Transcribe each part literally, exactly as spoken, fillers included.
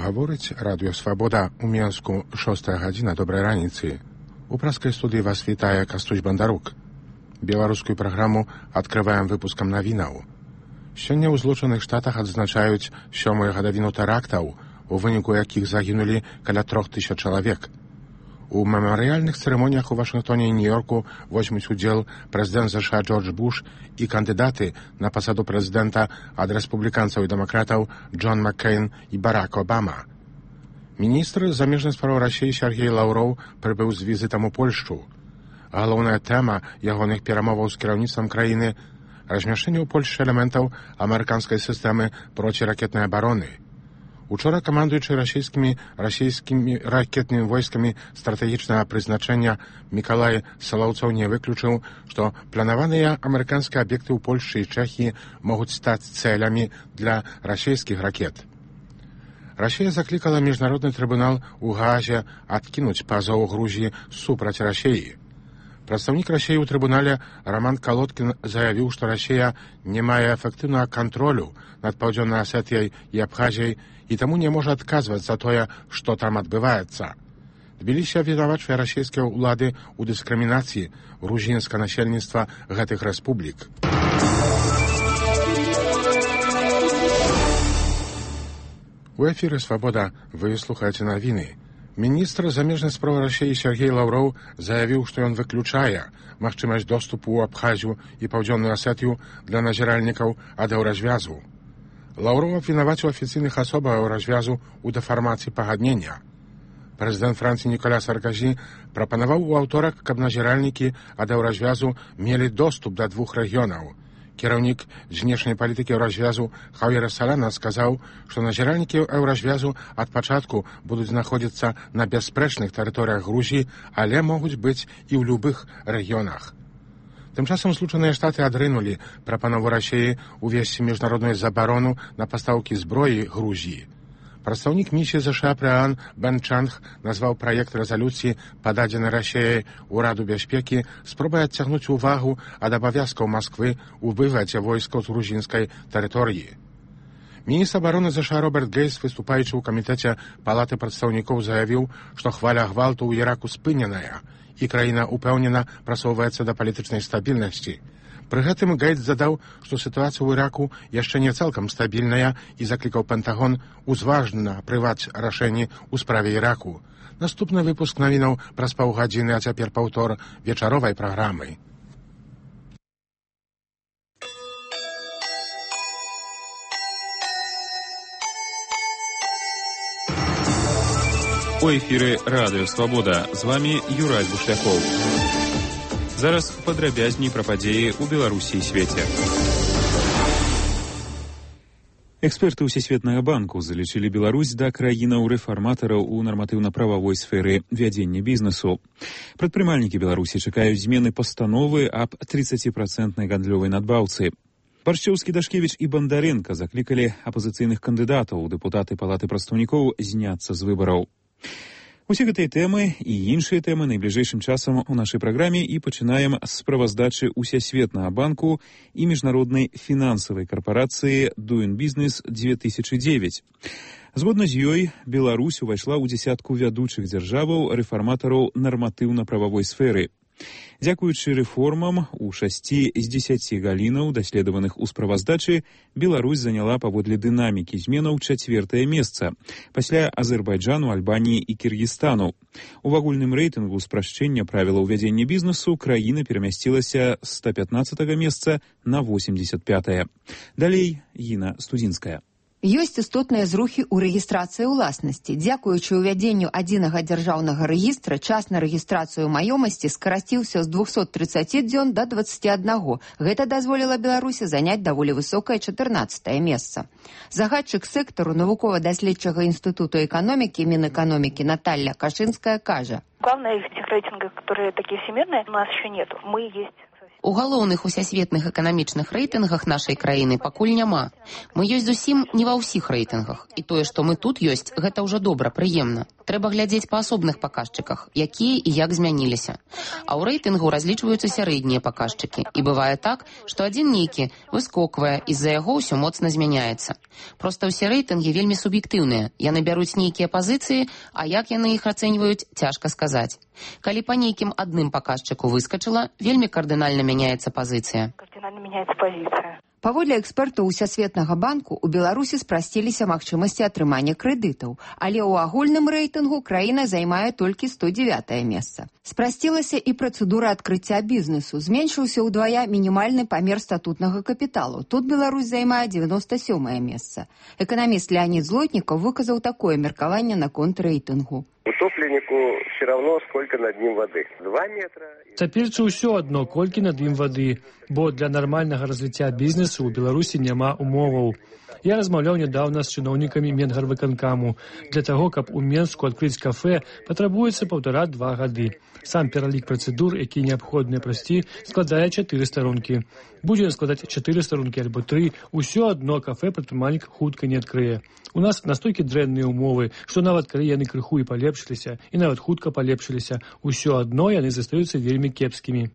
Гаворыць радыё Свабода ў Менску шостая гадзіна. Добрай раніцы. У праскай студыі вас вітае Кастусь Бандарук. Беларускую праграму адкрываем выпускам навінаў. Сёння ў Злучаных Штатах адзначаюць сёмую гадавіну тэрактаў, у выніку якіх загінулі каля трох тысяч чалавек. У мемарыяльных цырымоніях у Вашынгтоне і Нью-Йорку возьмуць удзел прэзідэнт ЗША Джордж Буш і кандыдаты на пасаду прэзідэнта ад рэспубліканцаў і дэмакратаў Джон Маккейн і Барак Обама. Міністр замежных спраў Расіі Сергей Лаўроў прыбыў з візітам у Польшчу. Галоўная тэма ягоных перамоваў з кіраўніцтвам краіны – размяшчэнне ў Польшчы элементаў амерыканскай сістэмы проціракетнай абароны. Учора камандуючы расійскімі расійскімі ракетнымі войскамі стратэгічнага прызначэння Мікалай Салаўцоў не выключыў, што планаваныя амерыканскія аб'екты ў Польшчы і Чэхіі могуць стаць цэлямі для расійскіх ракет. Расія заклікала міжнародны трыбунал у Гаазе адкінуць пазоў Грузіі супраць Расіі. Прадстаўнік Расіі ў трыбунале Раман Калоткін заявіў, што Расія не мае эфектыўнага кантролю над Паўдзённай Асетыяй і Абхазіяй і таму не можа адказваць за тое, што там адбываецца. Тбілісі абвінавачвае расійскія ўлады ў дыскрымінацыі грузінскага насельніцтва гэтых рэспублік. У эфіры «Свабода» вы слухаеце навіны. Міністр замежных спраў Расіі Сергей Лаўроў заявіў, што ён выключае магчымасць доступу ў Абхазію і Паўдзённую Асетыю для назіральнікаў ад еўразвязу. Лаўроў абвінаваціў афіцыйных асобаў еўразвязу ў дэфармацыі пагаднення. Прэзідэнт Францыі Ніколя Саркозі прапанаваў у аўторак, каб назіральнікі ад еўразвязу мелі доступ да двух рэгіёнаў. Кіраўнік знешняй палітыкі еўразвязу Хавьер Салана сказаў, што назіральнікі еўразвязу ад пачатку будуць знаходзіцца на бясспрэчных тэрыторыях Грузіі, але могуць быць і ў любых рэгіёнах. Тым часам Злучаныя Штаты адрынулі прапанову Расіі увесці міжнародную забарону на пастаўкі зброі Грузіі. Прадстаўнік місіі ЗША пры ААН Бен Чанг назваў праект рэзалюцыі, пададзены Расіяй у Раду бяспекі, спробай адцягнуць увагу ад абавязкаў Масквы ў вывадзе войскаў з грузінскай тэрыторыі. Міністр абароны ЗША Роберт Гейс, выступаючы ў камітэце Палаты прадстаўнікоў, заявіў, што хваля гвалту ў Іраку спыненая, і краіна упэўнена прасоўваецца да палітычнай стабільнасці. Пры гэтым Гейс задаў, што сітуацыя ў Іраку яшчэ не цалкам стабільная і заклікаў Пентагон узважна прываць рашэнні ў справе Іраку. Наступны выпуск навінаў праз паўгадзіны, а цяпер паўтор вечаровай праграмы. У эфіры радыё Свабода. З вамі Юрай Бушлякоў. Зараз падрабязней пра падзеі ў Беларусі і свеце. Эксперты Всесветнага банку залічылі Беларусь да краінаў рэфарматараў у нарматыўна-прававой сферы вядзення бізнесу. Прадпрымальнікі Беларусі чакаюць змены пастановы аб трыццаціпрацэнтнай гандлёвай надбаўцы. Баршчоўскі, Дашкевіч і Бандарэнка заклікалі апазіцыйных кандыдатаў у дэпутаты Палаты прадстаўнікоў зняцца з выбараў. Усе гэтыя тэмы і іншыя тэмы найбліжэйшым часам у нашай праграме і пачынаем з справаздачы Всесветнага банку і міжнароднай фінансавай карпарацыі Doing Business две тысячы дзевяць. Згодна з ёй, Беларусь увайшла ў дзясятку вядучых дзяржаваў рэфарматараў нарматыўна-прававой сферы. Дзякуючы рэформам у шасці з дзесяці галінаў, даследаваных у справаздачы, Беларусь заняла паводле дынамікі зменаў чацвёртае месца, пасля Азербайджану, Альбаніі і Кіргізстану. У агульным рэйтынгу спрашчэння правілаў вядзення бізнесу краіна перамясцілася з ста пятнаццатага месца на восемьдесят пятае. Далей Гіна Студзінская. Ёсць істотныя зрухі ў рэгістрацыі ўласнасці. Дзякуючы ўвядзенню адзінага дзяржаўнага рэгістра, час на рэгістрацыю маёмасці скараціўся з двухсот трыццаці дзён да дваццаці аднаго. Гэта дазволіла Беларусі заняць даволі высокае чатырнаццатае месца. Загадчык сектару навукова-даследчага інстытуту эканомікі Мінэканомікі Наталья Кашинская кажа: Главное из этих рейтингов, которые такие всемирные, у нас еще нету. Мы есть. У галоўных усесветных эканамічных рэйтынгах нашай краіны пакуль няма. Мы ёсць зусім не ва ўсіх рэйтынгах, і тое, што мы тут ёсць, гэта ўжо добра, прыемна. Трэба глядзець па асобных паказчыках, якія і як змяніліся. А ў рэйтынгу разлічваюцца сярэднія паказчыкі. І бывае так, што адзін нейкі выскоквае, і з-за яго ўсё моцна змяняецца. Проста ўсе рэйтынгі вельмі суб'ектыўныя. Яны бяруць нейкія пазіцыі, а як яны іх ацэньваюць, цяжка сказаць. Калі па нейкім адным паказчыку выскачыла, вельмі кардынальна мяняецца пазіцыя. Кардинально меняется позиция. Паводле экспертаў Усесветнага банку, у Беларусі спрасціліся магчымасці атрымання крэдытаў, але ў агульным рэйтынгу краіна займае толькі сто дзевятае месца. Спрасцілася і працэдура адкрыцця бізнесу, зменшыўся ўдвая мінімальны памер статутнага капіталу. Тут Беларусь займае дзевяноста сёмае месца. Эканаміст Леонид Злотнікаў выказаў такое меркаванне наконт рэйтынгу. Утопленнику все равно, сколько над ним воды. Два метра. Цяперчы ўсё адно, колькі над ім вады, бо для нармальнага развіцця бізнесу ў Беларусі няма умоваў. Я размаўляў нядаўна з чыноўнікамі Менгарвыканкаму. Для таго, каб у Менску адкрыць кафэ, патрабуецца паўтара-два гады. Сам пералік працэдур, які неабходныя прайсці, складае чатыры старонкі. Будзе складаць чатыры старонкі альбо тры, усё адно кафэ прадпрымальнік хутка не адкрые. У нас настолькі дрэнныя умовы, што нават калі яны крыху і палепшыліся, і нават хутка палепшыліся, усё адно яны застаюцца вельмі кепскімі.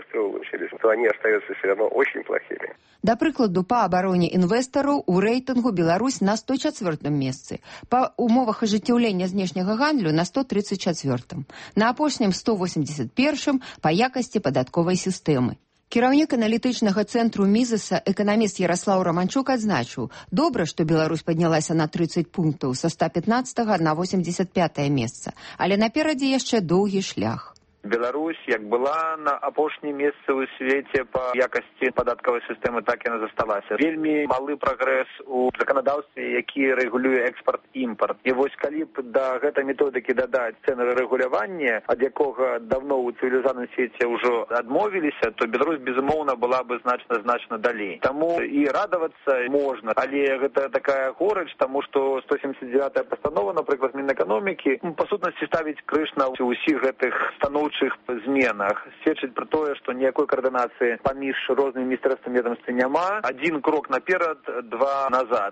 То они остаются все равно очень плохими. Да прыкладу, па абароне інвестараў у рэйтынгу Беларусь на сто чацвёртым месцы, па умовах ажыццяўлення знешняга гандлю на сто тридцать чацвёртым, на апошнім сто восемьдесят первым па якасці падатковай сістэмы. Кіраўнік аналітычнага цэнтру Мізеса, эканаміст Ярослаў Романчук адзначыў, добра, што Беларусь паднялася на тридцать пунктаў са ста пятнадцатага на восемьдесят пятае месца, але наперадзе яшчэ доўгі шлях. Беларусь, як была на апошнім месцы ў свеце па якасці падаткавай сістэмы, так і яна засталася. Вельмі малы прагрэс у заканадаўстве, які рэгулюе экспарт-імпарт. І вось калі б да гэтай методыкі дадаць цэнарэгуляванне, ад якога давно ў цывілізаваным свеце ўжо адмовіліся, то Беларусь, безумоўна, была бы значна-значна далей. Таму і радавацца можна, але гэта такая горач, таму што сто семьдесят девятая пастанова, напрыклад, Мінэканомікі, па сутнасці ставіць крыж на ўсіх гэтых станоўчых зменах. Сведчыць пра тое, што ніякой каардынацыі паміж рознымі міністэрствамі ведомствамі няма. Адзін крок наперад, два назад.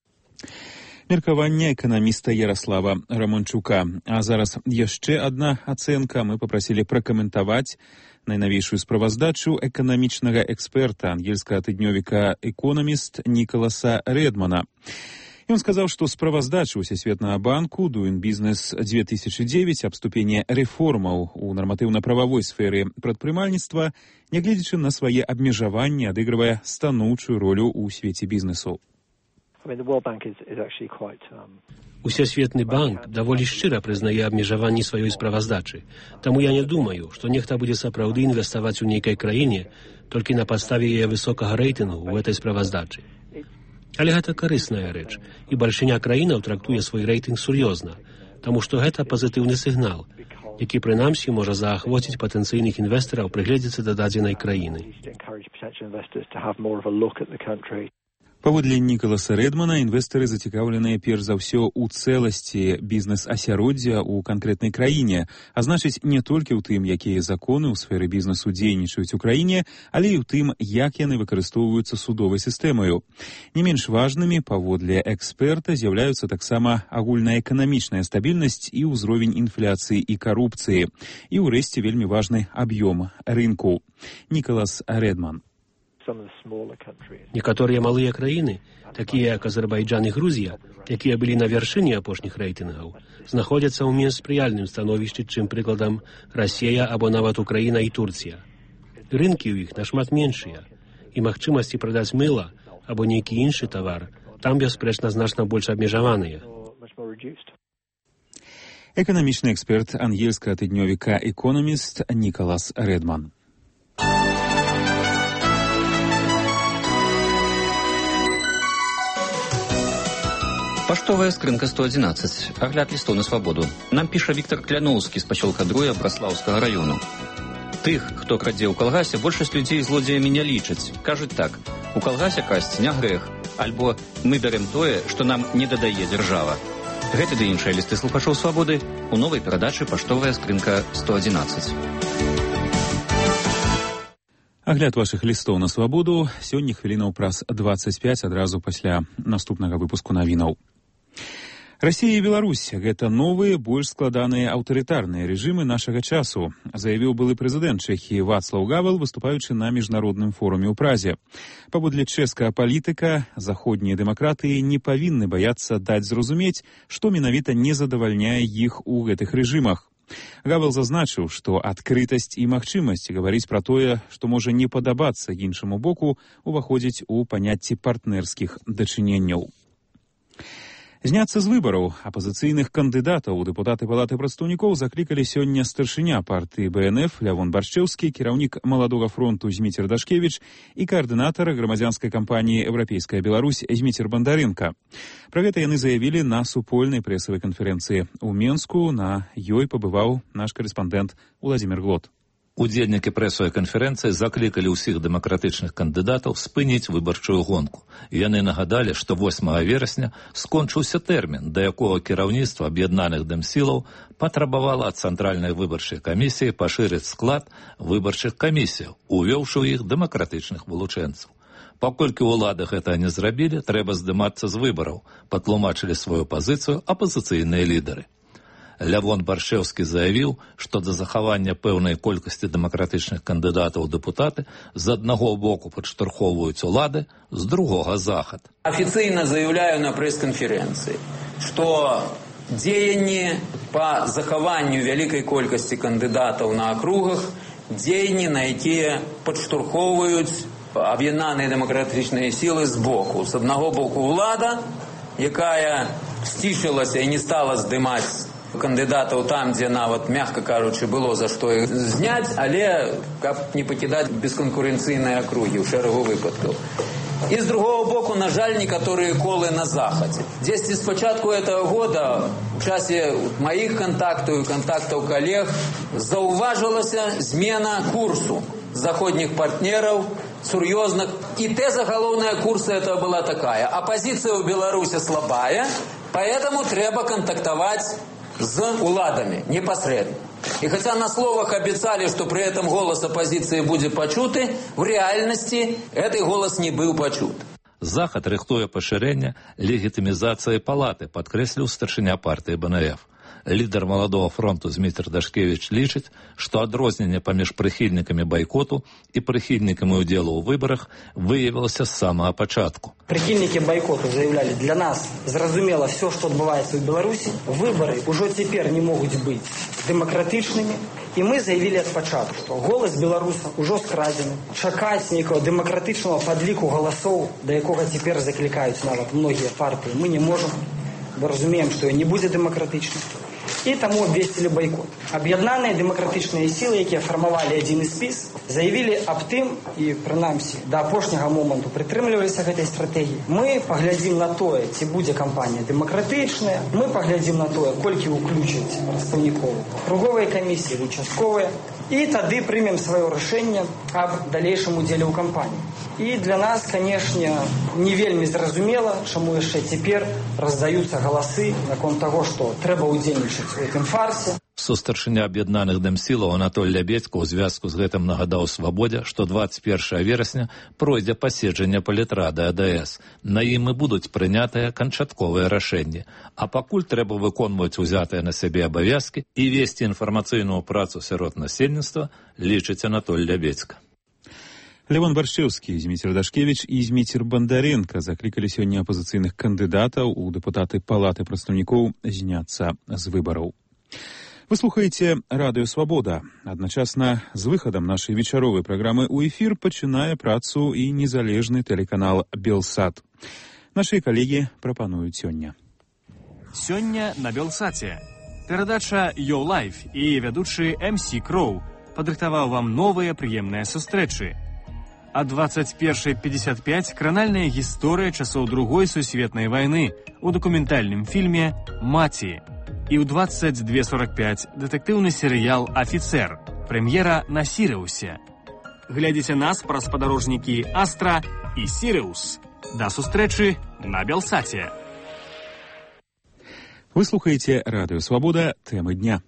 Меркаванне эканаміста Ярослава Романчука. А зараз яшчэ адна ацэнка. Мы папрасілі пракаментаваць найнавейшую справаздачу эканамічнага эксперта ангельскага тыднёвіка «Экономіст» Нікаласа Рэдмана. Ён сказаў, што справаздача Усесветнага банку Doing Business две тысячи девять аб ступені рэформаў у нарматыўна-прававой сферы прадпрымальніцтва, нягледзячы на свае абмежаванні, адыгрывае станоўчую ролю ў свеце бізнесу. Усесветны банк даволі шчыра прызнае абмежаванні сваёй справаздачы. Таму я не думаю, што нехта будзе сапраўды інвеставаць у нейкай краіне толькі на падставе яе высокага рэйтынгу ў гэтай справаздачы. Але гэта карысная рэч, і бальшыня краінаў трактуе свой рэйтынг сур'ёзна, таму што гэта пазітыўны сігнал, які прынамсі можа заахвоціць патэнцыйных інвестараў прыгледзецца да дадзенай краіны. Паводле Нікаласа Рэдмана, інвестары зацікаўленыя перш за ўсё ў цэласці бізнес-асяроддзя ў канкрэтнай краіне, а значыць не толькі ў тым, якія законы ў сферы бізнесу дзейнічаюць у краіне, але і ў тым, як яны выкарыстоўваюцца судовай сістэмаю. Не менш важнымі, паводле эксперта, з'яўляюцца таксама агульнаэканамічная стабільнасць і ўзровень інфляцыі і карупцыі. І ўрэшце вельмі важны аб'ём рынку. Нікалас Рэдман. Некаторыя малыя краіны, такія як Азербайджан і Грузія, якія былі на вяршыні апошніх рэйтынгаў, знаходзяцца ў менш спрыяльным становішчы, чым прыкладам Расія або нават Украіна і Турція. Рынкі ў іх нашмат меншыя, і магчымасці прадаць мыла або нейкі іншы тавар там, бясспрэчна, значна больш абмежаваныя. Эканамічны эксперт ангельскага тыднёвіка «Экономіст» Нікалас Рэдман. Паштовая скрынка сто одиннадцать. Агляд лістоў на свабоду. Нам піша Віктор Кляноўскі з пасёлка Друя Браслаўскага раёну. Тых, хто крадзе ў калгасе, большасць людзей злодзеямі не лічаць. Кажуць так: у калгасе красці не грэх, альбо мы бярем тое, што нам не дадае дзяржава. Гэты ды іншыя лісты слухачоў свабоды у новай перадачы «Паштовая скрынка сто одиннадцать». Агляд вашых лістоў на свабоду сёння хвілінаў праз дваццаць пяць адразу пасля наступнага выпуску навінаў. Расія і Беларусь – гэта новыя, больш складаныя аўтарытарныя рэжымы нашага часу, заявіў былы прэзідэнт Чэхіі Вацлаў Гавел, выступаючы на міжнародным форуме ў Празе. Паводле чэшскага палітыка, заходнія дэмакратыі не павінны баяцца даць зразумець, што менавіта не задавальняе іх у гэтых рэжымах. Гавел зазначыў, што адкрытасць і магчымасць гаварыць пра тое, што можа не падабацца іншаму боку, уваходзіць у паняцці партнерскіх дачыненняў. Зняцца з выбараў апазіцыйных кандыдатаў у дэпутаты палаты прадстаўнікоў заклікалі сёння старшыня партыі Бэ Эн Эф Лявон Баршчэўскі, кіраўнік маладога фронту Зміцер Дашкевіч і каардынатар грамадзянскай кампаніі «Еўрапейская Беларусь» Зміцер Бандарэнка. Пра гэта яны заявілі на супольнай прэсавай канферэнцыі ў Менску. На ёй пабываў наш карэспандэнт Уладзімір Глот. Удзельнікі прэсавай канферэнцыі заклікалі ўсіх дэмакратычных кандыдатаў спыніць выбарчую гонку. Яны нагадалі, што восьмага верасня скончыўся тэрмін, да якога кіраўніцтва аб'яднаных дэмсілаў патрабавала ад цэнтральнай выбарчай камісіі пашырыць склад выбарчых камісіяў, увёўшы ў іх дэмакратычных вылучэнцаў. Паколькі ўлады гэта не зрабілі, трэба здымацца з выбараў, патлумачылі сваю пазіцыю апазіцыйныя лідары. Лявон Баршчэўскі заявіў, што да захавання пэўнай колькасці дэмакратычных кандыдатаў у дэпутаты з аднаго боку падштурхоўваюць улады, з другога захад. Официально заявляю на пресс-конференции, что дзеянні по захаванню вялікай колькасці кандыдатаў на акругах, дзеянні, на якія падштурхоўваюць аб'яднаныя дэмакратычныя сілы з боку. З аднаго боку улада, якая сцішылася і не стала здымаць кандыдатаў там, дзе нават, мягка кажучы, было за што іх зняць, але каб не пакідаць бесканкурэнцыйныя акругі ў шэрагу выпадкаў. І з другого боку, на жаль, некаторыя колы на захадзе. Дзесьці з пачатку этого года, у часе маіх кантактаў і кантактаў калег, заўважылася змена курсу заходніх партнераў, сур'ёзных. І тэза галоўная курса это была такая: апозиция у Беларуси слабая, поэтому трэба контактовать с уладами непосредственно. И хотя на словах обещали, что при этом голос оппозиции будет почуты, в реальности этот голос не был почут. Захад рыхтуе пашырэнне легітымізацыі палаты, падкрэсліў старшыня партыі Бэ Эн Эф. Лідар маладога фронту Зміцер Дашкевіч лічыць, што адрозненне паміж прыхільнікамі байкоту і прыхільнікамі ўдзелу ў выбарах выявілася з самага пачатку. Прихильники бойкоту заявляли, для нас зразумело все, что отбывается в Беларуси. Выборы уже теперь не могут быть демократичными. И мы заявили от початку, что голос белоруса уже скрадзены. Чакаць некого демократичного подлику голосов, до якога теперь закликаются нават многие партии, мы не можем. Мы разумеем, что не будет демократичным. И тому обвесили бойкот. Аб'яднаныя дэмакратычныя сілы, якія фармавалі адзіны спіс, заявілі аб тым, і прынамсі да апошняга моманту прытрымліваліся гэтай стратэгіі. Мы паглядзім на тое, ці будзе кампанія дэмакратычная, мы паглядзім на тое, колькі ўключаць прадстаўнікоў акруговай камісіі, участковыя, і тады прымем сваё рашэнне аб далейшым удзеле ў кампаніі. І для нас, канешне, не вельмі зразумела, чаму яшчэ цяпер раздаюцца галасы наконт таго, што трэба ўдзельнічаць у гэтым фарсе. Сустаршыня аб'яднаных дэмсілаў Анатоль Лябедзька ў звязку з гэтым нагадаў Свабодзе, што дваццаць першага верасня пройдзе паседжанне палітрады А Дэ Эс. На ім і будуць прынятыя канчатковыя рашэнні. А пакуль трэба выконваць узятыя на сябе абавязкі і весці інфармацыйную працу сярод насельніцтва, лічыць Анатоль Лябедзька. Лявон Баршчэўскі, Зміцер Дашкевіч і Зміцер Бандарэнка заклікалі сёння апазіцыйных кандыдатаў у дэпутаты палаты прадстаўнікоў зняцца з выбараў. Вы слухаеце радыё «Свабода». Адначасна з выхадам нашай вечаровай праграмы ў эфір пачынае працу і незалежны тэлеканал «Белсат». Нашыя калегі прапануюць сёння. Сёння на «Белсаце». Перадача «Your Life» і вядучы Эм Сі Кроу падрыхтаваў вам новыя прыемныя сустрэчы. А двадцать першая пятьдесят пять кранальная гісторыя часоў другой сусветнай вайны у дакументальным фільме «Маці». І ў двадцать два сорок пять дэтэктыўны серыял «Афіцэр». Прэм'ера на Сірыусе. Глядзіце нас праз спадарожнікі «Астра» і «Сірыус». Да сустрэчы на «Белсаце». Вы слухаеце радыё «Свабода», тэмы дня.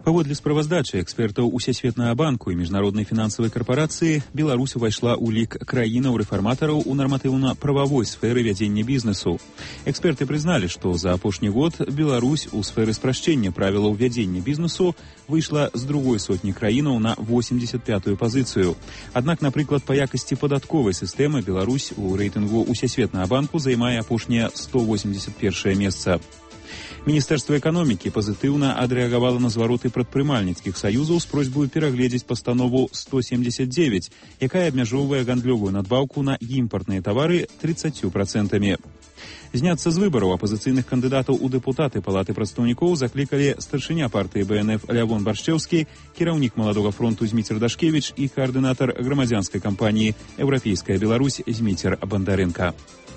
Паводле справаздачы экспертаў Усесветнага банку і міжнароднай фінансавай карпорацыі, Беларусь увайшла ў лік краінаў-рэфарматараў у нарматыўна-прававой сферы вядзення бізнесу. Эксперты прызналі, што за апошні год Беларусь у сферы спрашчэння правілаў вядзення бізнесу выйшла з другой сотні краінаў на восемьдесят пятую пазіцыю. Аднак, напрыклад, па якасці падатковай сістэмы Беларусь у рэйтынгу Усесветнага банку займае апошняе сто восемьдесят первое месца. Міністэрства эканомікі пазітыўна адрэагавала на звароты прадпрымальніцкіх саюзаў з просьбой перагледзець пастанову сто семьдесят девять, якая абмяжоўвае гандлёвую надбаўку на імпартныя тавары тридцатью процентамі. Зняцца з выбараў апазіцыйных кандыдатаў у дэпутаты Палаты прадстаўнікоў заклікалі старшыня партыі Бэ Эн Эф Лявон Баршчэўскі, кіраўнік Маладога фронту Зміцер Дашкевіч і каардынатар грамадзянскай кампаніі «Еўрапейская Беларусь» Зміцер Бандарэнка.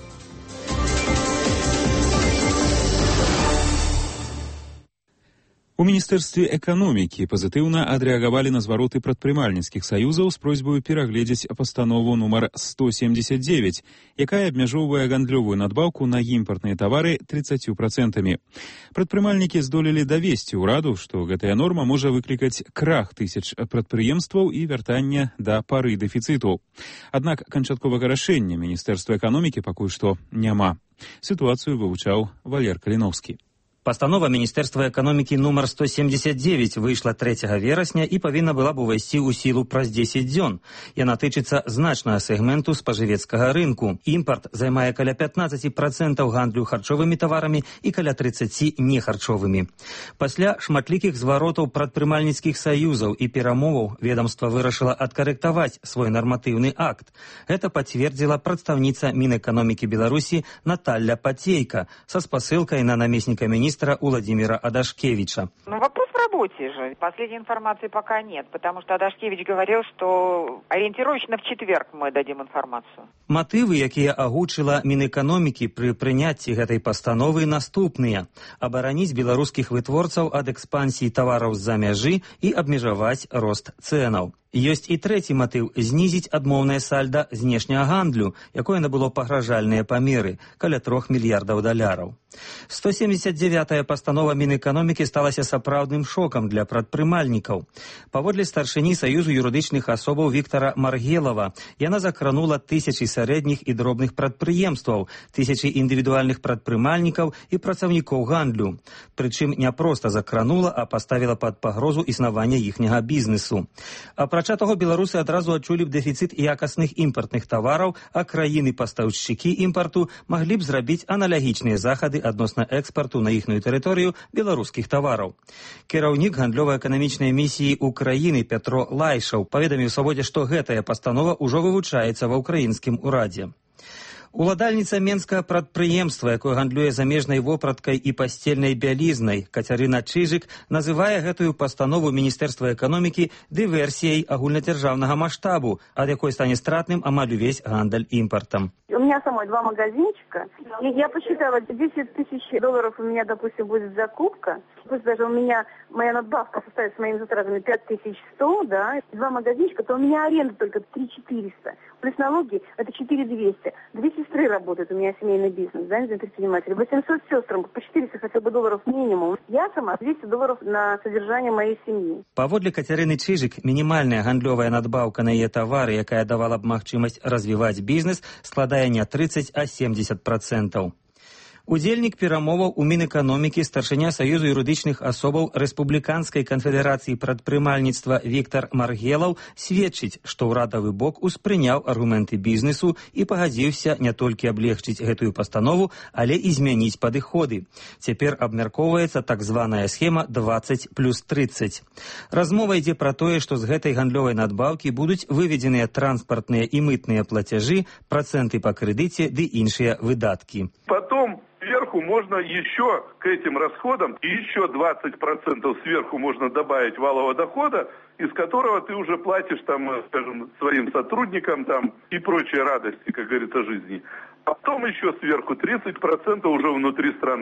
У Міністэрстве эканомікі пазітыўна адрэагавалі на звароты прадпрымальніцкіх саюзаў з просьбою перагледзець пастанову нумар сто семьдесят девять, якая абмяжоўвае гандлёвую надбаўку на імпартныя тавары тридцатью процентамі. Прадпрымальнікі здолелі давесці ўраду, што гэтая норма можа выклікаць крах тысяч прадпрыемстваў і вяртанне да пары дэфіцыту. Аднак канчатковага рашэння Міністэрства эканомікі пакуль што няма. Сітуацыю вывучаў Валер Каліноўскі. Пастанова Міністэрства эканомікі нумар сто семьдесят девять выйшла трэцяга верасня і павінна была б увайсці ў сілу праз дзесяць дзён. Яна тычыцца значнага сегменту спажывецкага рынку. Імпарт займае каля пятнадцать процентаў гандлю харчовымі таварамі і каля тридцать нехарчовымі. Пасля шматлікіх зваротаў прадпрымальніцкіх саюзаў і перамоваў ведамства вырашыла адкарэктаваць свой нарматыўны акт. Гэта пацвердзіла прадстаўніца Мінэканомікі Беларусі Наталья Пацейка са спасылкай на намесніка міністра Владимира Адашкевича. Ну, вопрос в работе же. Последней информации пока нет, потому что Адашкевич говорил, что ориентировочно в четверг мы дадим информацию. Матывы, якія агучыла Мінэканомікі пры прыняцці гэтай пастановы, наступныя. Абараніць беларускіх вытворцаў ад экспансіі тавараў з-за мяжы і абмежаваць рост цэнаў. Ёсць і трэці матыў – знізіць адмоўнае сальда знешняга гандлю, якое набыло пагражальныя памеры – каля трох мільярдаў даляраў. сто семьдесят девятая пастанова Мінэканомікі сталася сапраўдным шокам для прадпрымальнікаў. Паводле старшыні Саюзу юрыдычных асобаў Віктара Маргелава, яна закранула тысячы сярэдніх і дробных прадпрыемстваў, тысячы індывідуальных прадпрымальнікаў і працаўнікоў гандлю. Прычым не проста закранула, а паставіла пад пагрозу існавання іхняга бізнесу. Апрача таго, беларусы адразу адчулі б дэфіцыт якасных імпартных тавараў, а краіны-пастаўшчыкі імпарту маглі б зрабіць аналагічныя захады адносна экспарту на іхную тэрыторыю беларускіх тавараў. Кіраўнік гандлёва-эканамічнай місіі Украіны Пятро Лайшаў паведаміў Свабодзе, што гэтая пастанова ўжо вывучаецца ва ўкраінскім урадзе. Уладальніца менскага прадпрыемства, якое гандлюе замежнай вопраткай і пасцельнай бялізнай, Кацярына Чыжык, называе гэтую пастанову Міністэрства эканомікі дыверсіяй агульнадзяржаўнага маштабу, ад якой стане стратным амаль увесь гандаль імпартам. У меня самой два магазинчика, и я посчитала, десять тысяч долларов у меня, допустим, будет закупка, пусть даже у меня моя надбавка составит с моими затратами пять тысяч сто, да, два магазинчика, то у меня аренда только три четыреста, плюс налоги это четыре двести. Две сестры работают, у меня семейный бизнес, да, за предприниматели, восемьсот сестрам, по четыреста хотя бы долларов минимум. Я сама двести долларов на содержание моей семьи. Паводле Кацярыны Чыжык, мінімальная гандлёвая надбаўка на яе тавары, якая давала б магчымасць развіваць бізнес, складае не тридцать, а семьдесят процентов. Удзельнік перамоваў у Мінэканомікі, старшыня Саюзу юрыдычных асобаў Рэспубліканскай канфедэрацыі прадпрымальніцтва Віктар Маргелаў сведчыць, што ўрадавы бок успрыняў аргументы бізнесу і пагадзіўся не толькі аблегчыць гэтую пастанову, але і змяніць падыходы. Цяпер абмяркоўваецца так званая схема двадцать плюс тридцать. Размова ідзе пра тое, што з гэтай гандлёвай надбаўкі будуць выведзеныя транспартныя і мытныя плацяжы, працэнты па крэдыце ды іншыя выдаткі. Потом сверху можно еще к этим расходам и еще двадцать процентов сверху можно добавить валового дохода, из которого ты уже платишь там, скажем, своим сотрудникам там и прочие радости, как говорится, жизни. А потом еще сверху тридцать процентов уже внутри страны.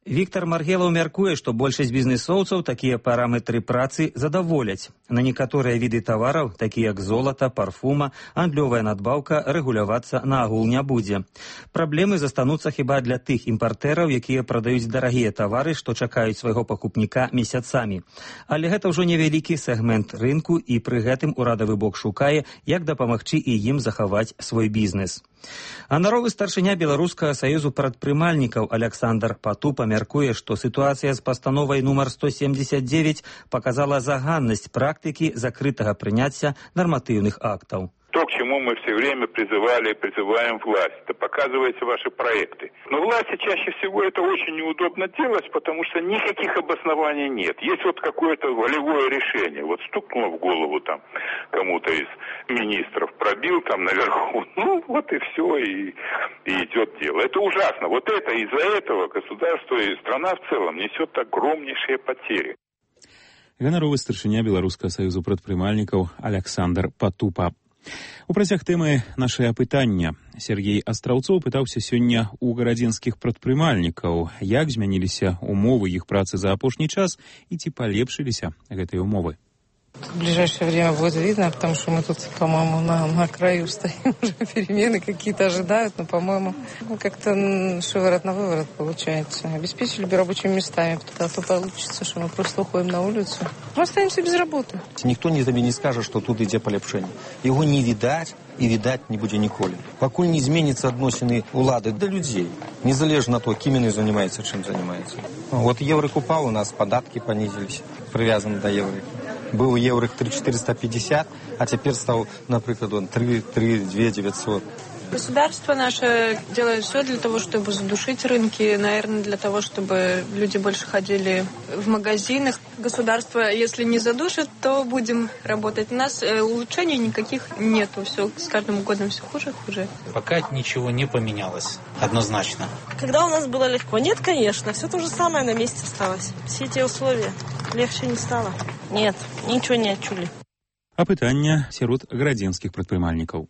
Віктор Маргелаў мяркуе, што большасць бізнесоўцаў такія параметры працы задаволяць. На некаторыя віды тавараў, такія як золата, парфума, гандлёвая надбаўка, рэгулявацца наогул не будзе. Праблемы застануцца хіба для тых імпартэраў, якія прадаюць дарагія тавары, што чакаюць свайго пакупніка месяцамі. Але гэта ўжо невялікі сегмент рынку, і пры гэтым урадавы бок шукае, як дапамагчы і ім захаваць свой бізнес. Анаровы старшыня Беларускага саюзу прадпрымальнікаў Александр Патупа мяркуе, што сітуацыя з пастановай нумар сто семьдесят девять показала заганнасць практыкі закрытага прыняцця нарматыўных актаў. То, к чему мы все время призывали и призываем власть, это показывайте ваши проекты. Но власти чаще всего это очень неудобно делать, потому что никаких обоснований нет. Есть вот какое-то волевое решение. Вот стукнуло в голову там кому-то из министров, пробил там наверху. Ну, вот и все, и, и идет дело. Это ужасно. Вот это, из-за этого государство и страна в целом несет огромнейшие потери. Ганаровы старшыня Беларускага саюзу прадпрымальнікаў Александр Патупа. У працяг тэмы нашае апытання Сергей Астраўцоў пытаўся сёння у гарадзенскіх прадпрымальнікаў, як змяніліся умовы іх працы за апошні час і ці палепшыліся гэтыя умовы. В ближайшее время будет видно, потому что мы тут, по-моему, на, на краю стоим, уже перемены какие-то ожидают, но, по-моему, ну, как-то шиворот на выворот получается. Обеспечили бы рабочими местами, а то получится, что мы просто уходим на улицу. Мы останемся без работы. Ніхто не табе не скажа, што тут ідзе палепшэнне. Яго не відаць і відаць не будзе ніколі. Пакуль не зменіцца адносіны ўлады да людзей, незалежна то, кім яны займаюцца, чым займаюцца. Вот еврик упал, у нас податки понизились, привязаны до еврика. Был еврик три четыреста пятьдесят, а теперь стал, например, он три две девятьсот. Государство наше делает все для того, чтобы задушить рынки, наверное, для того, чтобы люди больше ходили в магазинах. Государство, если не задушит, то будем работать. У нас улучшений никаких нету, все с каждым годом все хуже и хуже. Пока ничего не поменялось, однозначно. Когда у нас было легко? Нет, конечно, все то же самое на месте осталось. Все эти условия, легче не стало. Нет, ничего не отчули. Апытання сярод гарадзенскіх прадпрымальнікаў.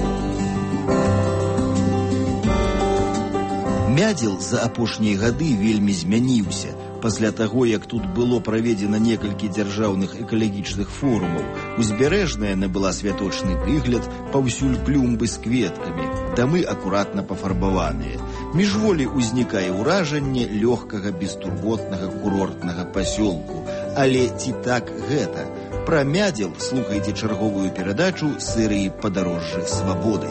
Мядзел за апошнія гады вельмі змяніўся. Пасля таго, як тут было праведзена некалькі дзяржаўных экалагічных форумаў, узбярэжная набыла святочны выгляд, паўсюль клумбы з кветкамі, дамы акуратна пафарбаваныя. Міжволі ўзнікае ўражанне лёгкага бестурботнага курортнага пасёлку. Але ці так гэта? Пра мядзел слухайце чарговую перадачу серыі «Падарожжы свабоды».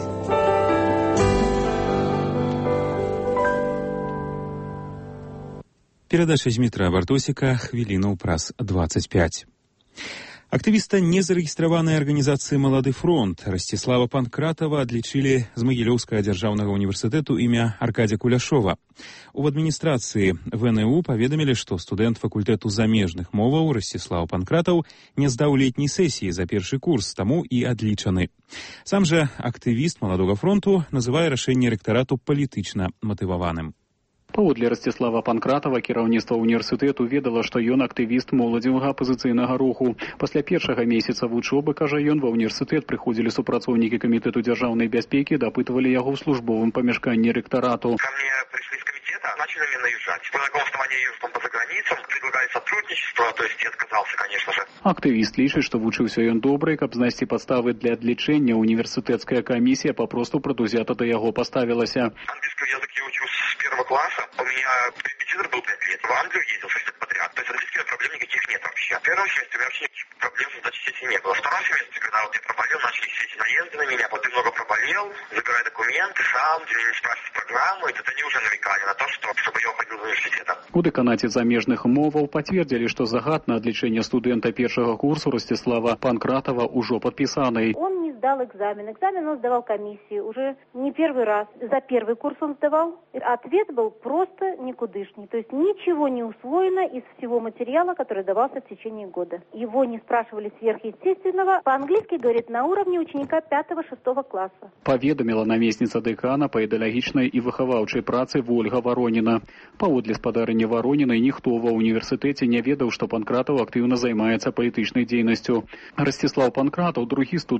Перадача Змітра Бартосіка хвілінаў праз двадцать пять. Актывіста незарэгістраванай арганізацыі «Малады фронт» Расціслава Панкратава адлічылі з Магілёўскага дзяржаўнага універсітэту імя Аркадзя Куляшова. У адміністрацыі ВНУ паведамілі, што студэнт факультэту замежных моваў Расціслаў Панкратаў не здаў летняй сесіі за першы курс, таму і адлічаны. Сам жа актывіст «Маладога фронту» называе рашэнне рэктарату палітычна матываваным. Паводле Расціслава Панкратава кіраўніцтва універсітэту ведала, што ён актывіст моладзевага апазіцыйнага руху. Пасля першага месяца вучобы, кажа ён, ва універсітэт прыходзілі супрацоўнікі камітэту дзяржаўнай бяспекі, дапытвалі яго ў службовым памяшканні рэктарату. Ко мне пришли из комитета, начали меня наезжать. По такому основанию езжу по заграницам, предлагали сотрудничество, то есть я отказался, конечно же. Актывіст лічыць, што вучыўся ён добра, і каб знайсці падставы для адлічэння, універсітэцкая камісія папросту прадузята да яго паставілася. Английский язык я учу с первого класса. У меня репетитор был пять лет. В Англию ездил шесть лет подряд. То есть английских проблем никаких нет вообще. В первом семестре у меня вообще никаких проблем с сдачей сессии не было. В втором семестре, когда вот я проболел, начались все эти наезды на меня. Вот ты много проболел, забирай документы, сам, тебе не спрашивают программу, и тут они уже намекали на то, что чтобы я уходил из университета. У дэканаце замежных моваў пацвердзілі, што загад на адлічэнне студэнта першага курсу Расціслава Панкратава ўжо падпісаны. Он не сдал экзамен. Экзамен он сдавал комиссии. Уже не первый раз. За первый курс он сдавал. Ответ был просто никудышний. То есть ничего не усвоено из всего материала, который давался в течение года. Его не спрашивали сверхъестественного. По-английски, говорит, на уровне ученика пятого-шестого класса. Паведаміла намесніца дэкана па ідэалагічнай і выхаваўчай працы Вольга Вароніна. Паводле спадарання Варонінай ніхто ва універсітэце не ведаў, што Панкратаў актыўна займаецца палітычнай дзейнасцю. Расціслаў Панкратаў другі студэнт, якому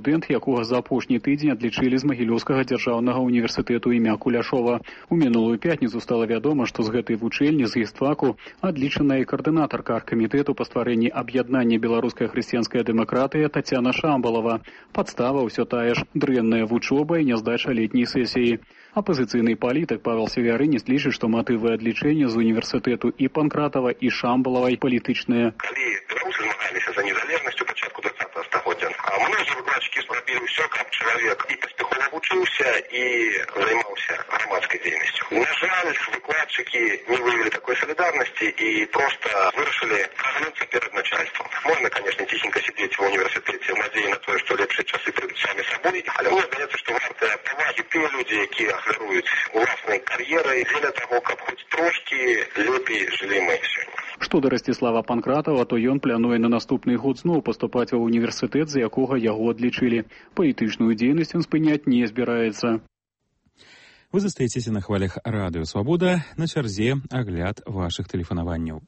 якога за апошні тыдзень адлічылі з Магілёўскага дзяржаўнага універсітэту імя Куляшова. У мінулую пятніцу стала вядома, што з гэтай вучэльні з гістфаку адлічаная каардынатарка аргкамітэту па стварэнні аб'яднання беларуская хрысціянская дэмакратыя Тацяна Шамбалова. Падстава ўсё тая ж дрэнная вучоба і няздача летняй сесіі. Апозіцыйны палітык Павел Севярынец лічыць, што матывы адлічэння з універсітэту і Панкратава, і Шамбалавай палітычныя. Калі беларусы змагаліся за незалежнасць у пачатку двадцатага стагоддзя, многія выкладчыкі зрабілі ўсё, каб чалавек і паспяхова вучыўся, і займаўся грамадскай дзейнасцю. На жаль, выкладчыкі не выявілі такой салідарнасці і проста вырашылі прагнуцца перад начальством. Можна, конечно, тихенько сидеть в універсітэце в надзеі на тое, што лепшыя часы прыйдуць самі сабой, але мне здаецца, што варта павагі тыя людзі, якія ахвяруюць уласнай кар'ерай дзеля таго, каб хоць трошкі лепей жылі мы сёння. Што да Расціслава Панкратава, то ён плануе на наступны год зноў паступаць ва універсітэт, з якога яго адлічылі. Палітычную дзейнасць ён спыняць не збіраецца. Вы застаецеся на хвалях Радыё Свабода, на чарзе агляд вашых тэлефанаванняў.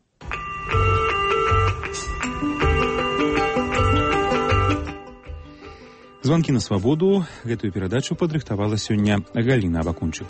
Званкі на свабоду. Гэтую перадачу падрыхтавала сёння Галіна Абакунчык.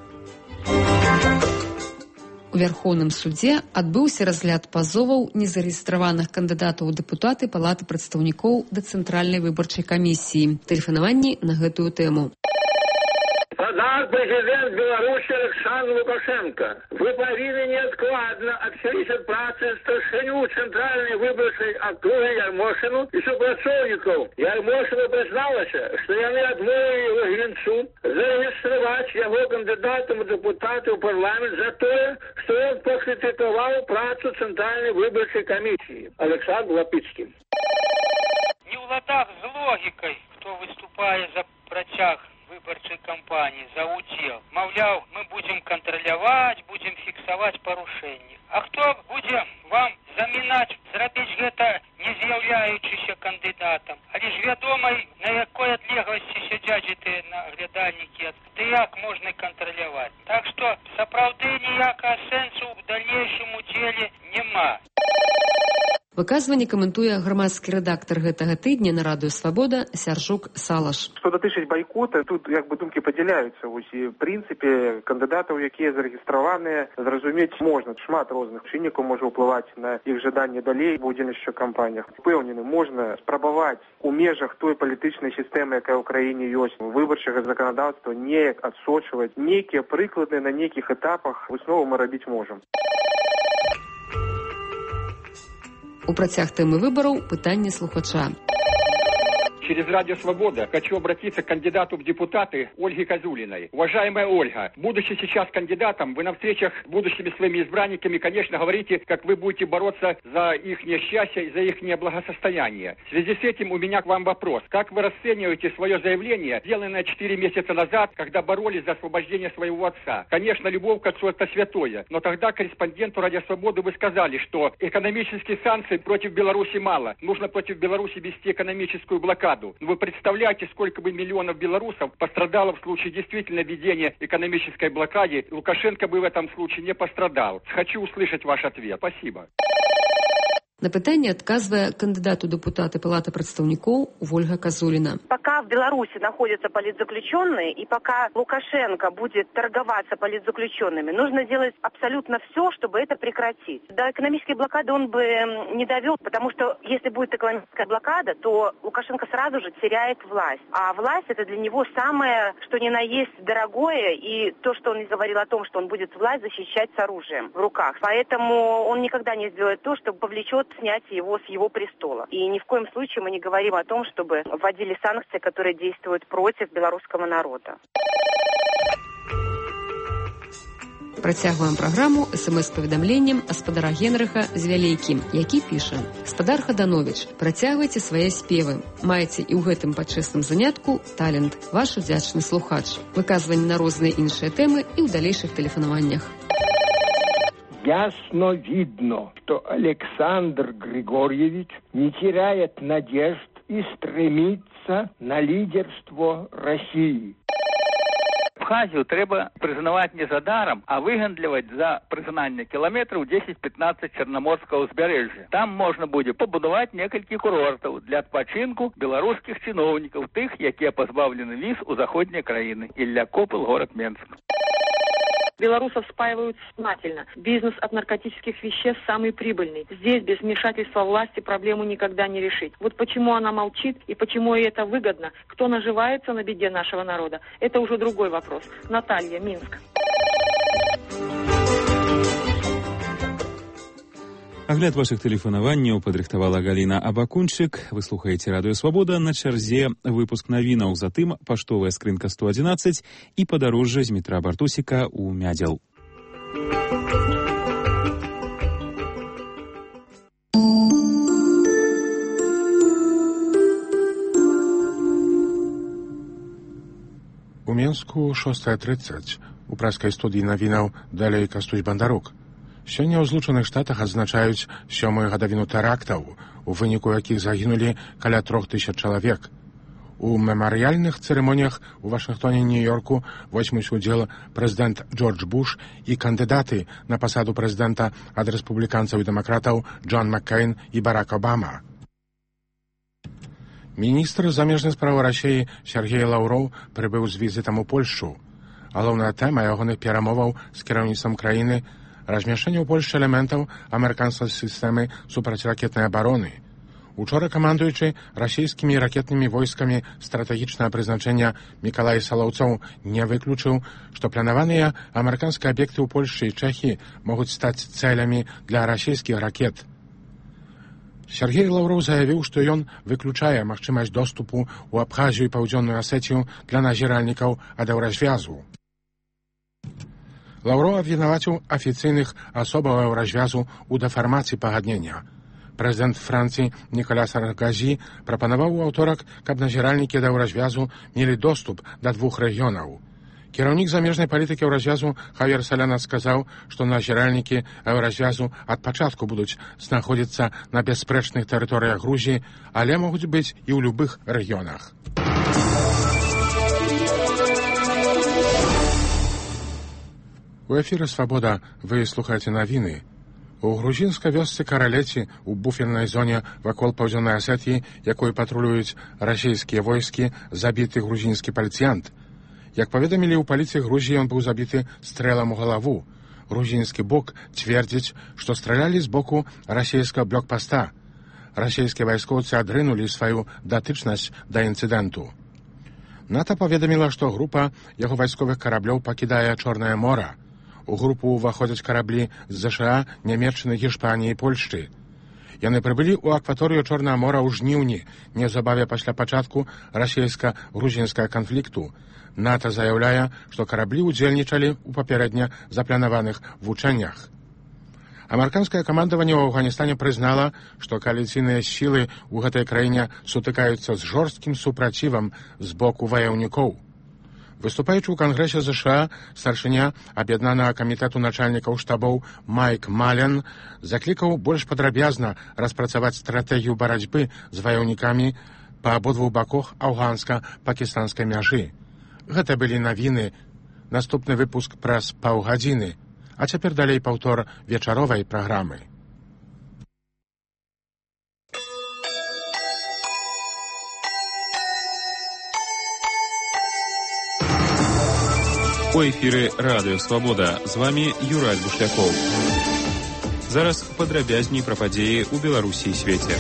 У Вярхоўным судзе адбыўся разгляд пазоваў незарэгістраваных кандыдатаў у дэпутаты Палаты прадстаўнікоў да Цэнтральнай выбарчай камісіі. Тэлефанаванні на гэтую тэму. Президент Беларуси Александр Лукашенко, вы повинны неоткладно отселить от працы старшиню Центральной выборчей округи Ярмошину и супрацовников. Ярмошина призналась, что яны отмовили его генцу зарегистрировать его кандидатом в депутаты в парламент за то, что он покритиковал працу Центральной выборчей комиссии. Александр Лапицкий. Не в ладах с логикой, кто выступает за працяг выборчай кампании, за удел. Маўляў, мы будем контролировать, будем фиксовать парушэнні. А кто будзе вам замінаць, зрабіць гэта не з'яўляючыся кандыдатам? Але ж вядомай, на якой адлегласці сядзяць гэтыя наглядальнікі, ды як можна контролировать. Так что сапраўды ніякага сэнсу ў дальнейшым удзеле няма. Выказванне каментуе грамадскі рэдактар гэтага тыдня на Радыё Свабода Сяржук Салаш. Што датычыць байкота, тут як бы думкі падзяляюцца. Вось і в прынцыпе кандыдатаў, якія зарэгістраваныя, зразумець можна. Шмат розных чыннікаў можа ўплываць на іх жаданне далей в удзельнасці ў кампаніях. Упэўнены, можна спрабаваць у межах той палітычнай сістэмы, якая ў краіне ёсць, выбарчага заканадаўства неяк адсочваць нейкія прыклады на нейкіх этапах, выснову мы рабіць можам. У працяг тэмы выбораў пытанне слухача. Через Радио Свобода хочу обратиться к кандидату в депутаты Ольге Козулиной. Уважаемая Ольга, будучи сейчас кандидатом, вы на встречах с будущими своими избранниками, конечно, говорите, как вы будете бороться за их несчастье и за их благосостояние. В связи с этим у меня к вам вопрос. Как вы расцениваете свое заявление, сделанное четыре месяца назад, когда боролись за освобождение своего отца? Конечно, любовь к отцу это святое, но тогда корреспонденту Радио Свободы вы сказали, что экономические санкции против Беларуси мало. Нужно против Беларуси вести экономическую блокаду. Вы представляете, сколько бы миллионов белорусов пострадало в случае действительно введения экономической блокады. Лукашенко бы в этом случае не пострадал. Хочу услышать ваш ответ. Спасибо. На пытанне адказвае кандидат у депутаты Палаты прадстаўнікоў Ольга Козулина. Пока в Беларуси находятся политзаключенные, и пока Лукашенко будет торговаться политзаключенными, нужно делать абсолютно все, чтобы это прекратить. До экономической блокады он бы не довел, потому что если будет экономическая блокада, то Лукашенко сразу же теряет власть. А власть это для него самое, что ни на есть дорогое, и то, что он говорил о том, что он будет власть защищать с оружием в руках. Поэтому он никогда не сделает то, что повлечет снять его с его престола. И ни в коем случае мы не говорим о том, чтобы вводили санкции, которые действуют против белорусского народа. Працягваем праграму эс эм эс-паведамленнем гаспадара Генрыха з Вялейкі, які піша: «Гаспадар Хаданович, працягвайце свае спевы. Маеце і ў гэтым пачэсным занятку талент. Ваш удзячны слухач». Выказванні на розныя іншыя тэмы і ў далейшых тэлефанаваннях. Ясно видно, что Александр Григорьевич не теряет надежд и стремится на лидерство России. Абхазію трэба прызнаваць не за даром, а выгандліваць за прызнанне кіламетраў дзесяць-пятнаццаць чарнаморскага ўзбярэжжя. Там можна будзе пабудаваць некалькі курортаў для адпачынку беларускіх чыноўнікаў, тых, якія пазбаўлены віз у заходнія краіны. Ілля Копыл, город Менск. Белорусов спаивают сознательно. Бизнес от наркотических веществ самый прибыльный. Здесь без вмешательства власти проблему никогда не решить. Вот почему она молчит и почему ей это выгодно. Кто наживается на беде нашего народа, это уже другой вопрос. Наталья, Минск. Агляд вашых тэлефанаванняў падрыхтавала Галіна Абакунчык. Вы слухаеце Радыё Свабода. На чарзе выпуск навінаў, затым паштовая скрынка сто адзінаццаць і падарожжа з метра Бартусіка ў Мядзел. У Менску шостая трыццаць. У праскай студыі навінаў далей Кастусь Бандарук. Сёння ў Злучаных Штатах адзначаюць сёмую гадавіну тэрактаў, у выніку якіх загінулі каля трох тысяч чалавек. У мемарыяльных цырымоніях у Вашынгтоне, Нью-Йорку возьмуць удзел прэзідэнт Джордж Буш і кандыдаты на пасаду прэзідэнта ад рэспубліканцаў і дэмакратаў Джон Маккейн і Барак Обама. Міністр замежных справ Расіі Сергей Лаўроў прыбыў з візітам у Польшчу. Галоўная тэма ягоных перамоваў з кіраўніцтвам краіны — размяшчэнне ў Польшчы элементаў амерыканскай сістэмы супрацьракетнай абароны. Учора камандуючы расійскімі ракетнымі войскамі стратэгічнага прызначэння Мікалай Салаўцоў не выключыў, што планаваныя амерыканскія аб'екты ў Польшчы і Чэхіі могуць стаць цэлямі для расійскіх ракет. Сергей Лаўроў заявіў, што ён выключае магчымасць доступу ў Абхазію і Паўдзённую Асетію для назіральнікаў ад еўразвязу. Лаўроў абвінаваціў афіцыйных асобаў еўразвязу ў дэфармацыі пагаднення. Прэзідэнт Францыі Ніколя Саркозі прапанаваў у аўторак, каб назіральнікі еўразвязу мелі доступ да двух рэгіёнаў. Кіраўнік замежнай палітыкі еўразвязу Хавьер Соляна сказаў, што назіральнікі еўразвязу ад пачатку будуць знаходзіцца на бясспрэчных тэрыторыях Грузіі, але могуць быць і ў любых рэгіёнах. У эфіры «Свабода» вы слухаеце навіны. У грузінскай вёсцы Каралеці у буфернай зоне вакол Паўдзённай Асетіі, якой патрулююць расійскія войскі, забіты грузінскі паліцыянт. Як паведамілі ў паліцыі Грузіі, ён быў забіты стрэлам у галаву. Грузінскі бок цвердзіць, што стралялі з боку расійскага блокпаста. Расійскія вайскоўцы адрынулі сваю датычнасць да інцыдэнту. НАТО паведаміла, што група яго вайсковых караблёў пакідае Чорнае мора. У групу ўваходзяць караблі з ЗША, Нямецчыны, Гішпаніі і Польшчы. Яны прыбылі ў акваторыю Чорнага мора ў жніўні, неўзабаве пасля пачатку расійска-грузінскага канфлікту. НАТО заяўляе, што караблі ўдзельнічалі ў папярэдня запланаваных вучэннях. Амерыканскае камандаванне ў Афганістане прызнала, што кааліцыйныя сілы ў гэтай краіне сутыкаюцца з жорсткім супрацівам з боку ваяўнікоў. Выступаючы ў Кангрэсе ЗША, старшыня аб'яднанага камітэту начальнікаў штабоў Майк Мален заклікаў больш падрабязна распрацаваць стратэгію барацьбы з ваяўнікамі па абодвух баках афганска-пакістанскай мяжы. Гэта былі навіны. Наступны выпуск праз паўгадзіны. А цяпер далей паўтор вечаровай праграмы. У эфіры Радыё Свабода. З вамі Юрай Бушлякоў. Зараз падрабязней пра падзеі ў Беларусі і свеце.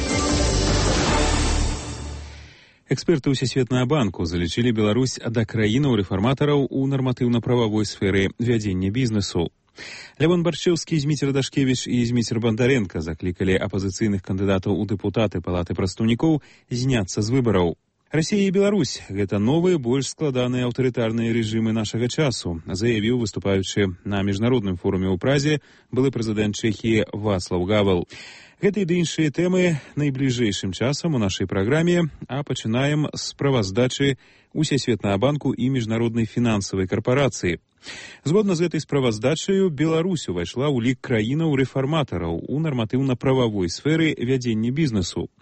Эксперты Всесветнага банку залічылі Беларусь да краінаў рэфарматараў у нарматыўна-прававой сферы вядзення бізнесу. Лявон Баршчэўскі, Зміцер Дашкевіч і Зміцер Бандаренка заклікалі апазіцыйных кандыдатаў у дэпутаты Палаты прадстаўнікоў зняцца з выбараў. Расія і Беларусь – гэта новыя, больш складаныя аўтарытарныя рэжымы нашага часу, заявіў, выступаючы на міжнародным форуме ў Празе, былы прэзідэнт Чэхіі Вацлаў Гавел. Гэта і да іншыя тэмы найбліжэйшым часам у нашай праграме, а пачынаем з справаздачы Усесветнага банку і міжнароднай фінансавай карпарацыі. Згодна з гэтай справаздачаю, Беларусь увайшла ў лік краінаў рэфарматараў у нарматыўна-прававой сферы вядзення бізнесу.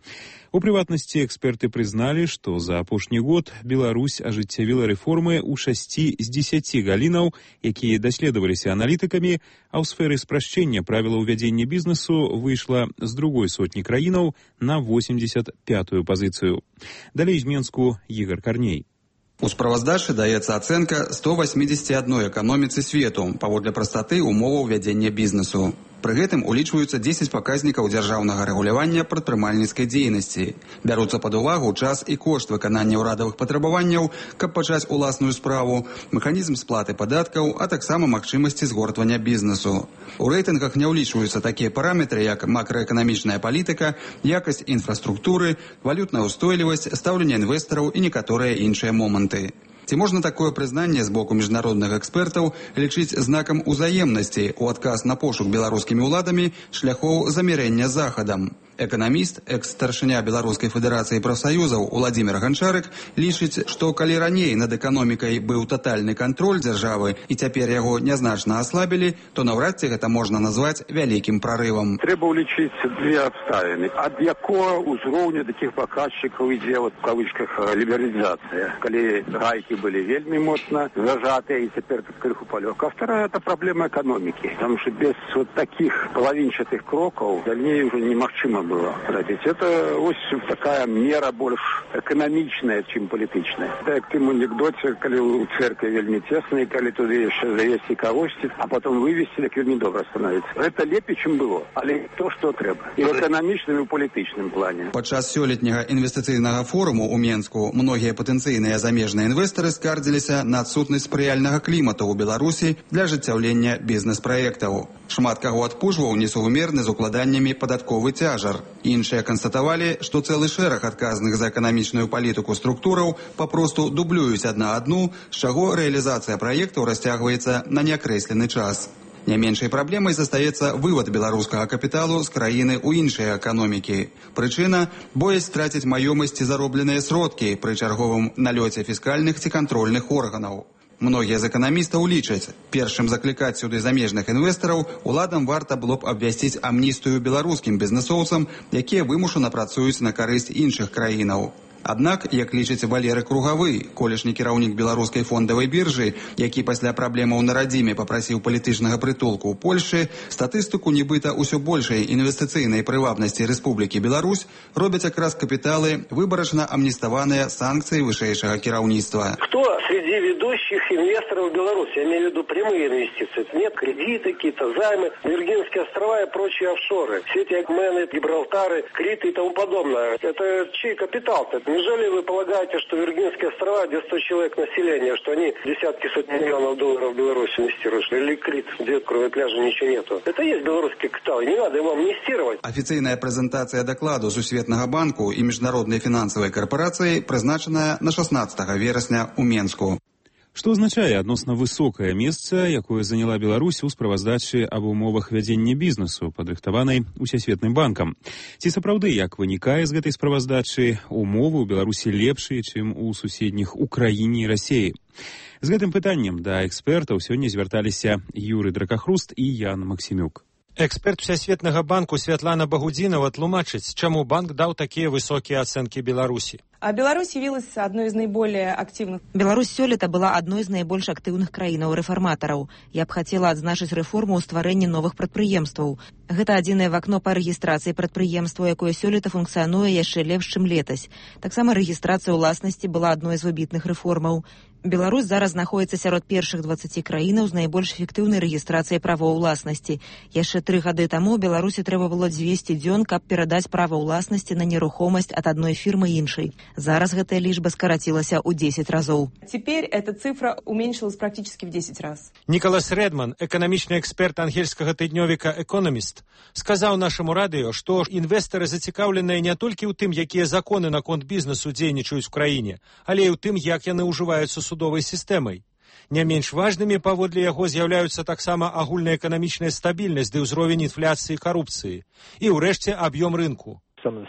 У прыватнасці эксперты прызналі, што за апошні год Беларусь ажыццявіла рэформы ў шасці з дзесяці галінаў, якія даследаваліся аналітыкамі, а ў сферы спрашчэння правілаў вядзення бізнесу выйшла з другой сотні краінаў на восемьдесят пятую пазіцыю. Далей з Менску Ігор Карней. У справаздачы даецца ацэнка сто восемьдесят одной эканоміцы свету паводле прастаты умоваў вядзення бізнесу. Пры гэтым улічваюцца дзесяць паказнікаў дзяржаўнага рэгулявання прадпрымальніцкай дзейнасці. Бяруцца пад увагу час і кошт выканання ўрадавых патрабаванняў, каб пачаць уласную справу, механізм сплаты падаткаў, а таксама магчымасці згортвання бізнесу. У рэйтынгах не ўлічваюцца такія параметры, як макраэканамічная палітыка, якасць інфраструктуры, валютная ўстойлівасць, стаўленне інвестараў і некаторыя іншыя моманты. Ці можна такое прызнанне з боку міжнародных экспертаў лічыць знакам узаемнасці ў адказ на пошук беларускімі ўладамі шляхоў замірэння з Захадам? Эканаміст, экс-старшыня Беларускай федэрацыі прафсаюзаў Уладзімір Ганчарык лічыць, што калі раней над эканомікай быў татальны кантроль дзяржавы і цяпер яго нязначна аслабілі, то наўрад ці гэта можна назваць вялікім прарывам. Трэба ўлічыць две абставіны. Ад якога ўзроўня такіх паказчыкаў ідзе вот, в кавычках лібералізацыя, калі гайкі былі вельмі моцна зажатыя і цяпер тут крыху палёгка. А вторая это праблема эканомікі, потому что без вот таких половинчатых крокаў далей уже немагчыма было рабіць. Это ось такая мера больш эканамічная, чым палітычная. Так як тым анекдоце, калі у церкве вельмі цесна, і калі туды яшчэ завесці кагосьці, а потом вывесці, так вельмі добра становіцца. Это лепей, чым было, але то, што трэба. І ў эканамічным, і ў палітычным плане. Падчас сёлетняга інвестыцыйнага форуму ў Менску многія патэнцыйныя замежныя інвестары скардзіліся на адсутнасць спрыяльнага клімату ў Беларусі для ажыццяўлення бізнес-праектаў. Шмат каго адпужваў несумерны з укладаннямі падатковы цяжар. Іншыя канстатавалі, што цэлы шэраг адказных за эканамічную палітыку структураў папросту дублююць адна адну, з чаго рэалізацыя праектаў расцягваецца на неакрэслены час. Не меншай праблемай застаецца вывад беларускага капіталу з краіны ў іншыя эканомікі. Прычына – боязь страціць маёмасць ці заробленыя сродкі пры чарговым налёце фіскальных ці кантрольных органаў. Многія з эканамістаў лічаць, першым заклікаць сюды замежных інвестараў уладам варта было б абвясціць амністыю беларускім бізнесоўцам, якія вымушана працуюць на карысць іншых краінаў. Аднак, як лічыць Валеры Кругавы, колішні кіраўнік беларускай фондавай біржы, які пасля праблемаў на радзіме папрасіў палітычнага прытулку ў Польшы, статыстыку нібыта ўсё большай інвестыцыйнай прывабнасці Рэспублікі Беларусь робяць якраз капіталы, выбарачна амніставаныя санкцыі вышэйшага кіраўніцтва. Кто среди ведущих инвесторов в Беларуси, я имею в виду прямые инвестиции, нет кредиты, какие-то займы, Виргинские острова и прочие офшоры, все эти Акмены, Гибралтары, Криты и тому подобное. Это чей капитал-то? Неужели вы полагаете, что Виргинские острова, где сто человек населения, что они десятки сотни миллионов долларов в Беларусь инвестируют? Или Крит, где кроме пляжа ничего нету? Это есть белорусский капитал, и не надо его амнистировать. Официальная презентация докладу Сусветнага банку и Международной финансовой корпорации призначена на шестнадцатага верасня у Менску. Што азначае адносна высокае месца, якое заняла Беларусь у справаздачы аб умовах вядзення бізнесу, падрыхтаванай Усесветным банкам. Ці сапраўды, як вынікае з гэтай справаздачы, умовы ў Беларусі лепшыя, чым у суседніх Украіне і Расіі? З гэтым пытаннем да экспертаў сёння звярталіся Юрый Дракахруст і Ян Максімюк. Эксперт Всесветнага банку Святлана Багудзінава тлумачыць, чаму банк даў такія высокія ацэнкі Беларусі. А Беларусь явилась одной из наиболее активных. Беларусь сёлета была одной з найбольш актыўных краінаў рэфарматараў. Я б хацела адзначыць рэформу ў стварэнні новых прадпрыемстваў. Гэта адзінае вакно па рэгістрацыі прадпрыемстваў, якое сёлета функцыянуе яшчэ лепш, чым летась. Таксама рэгістрацыя ўласнасці была адной з выбітных рэформаў. Беларусь зараз знаходіцца сярод першых дваццаці краінаў з найбольш эфектыўнай рэгістрацыяй правоў уласнасці. Яшчэ тры гады таму Беларусі трэба было дзвесце дзён, каб перадаць права ўласнасці на нерухомасць ад адной фірмы іншай. Зараз гэтая лічба скарацілася ў дзесяць разоў. Теперь эта цифра уменьшилась практически в десять раз. Николас Редман, эканамічны эксперт ангельскага тыднёвіка «Экономіст», сказаў нашаму радыё, што інвестары зацікаўленыя не толькі ў тым, якія законы наконт бізнесу дзейнічаюць у краіне, але і ў тым, як яны ўжываюцца судовай сістэмай. Не менш важнымі паводле яго з'яўляюцца таксама агульнаэканамічная стабільнасць ды ўзровень інфляцыі і карупцыі. І ўрэшце аб'ём рынку.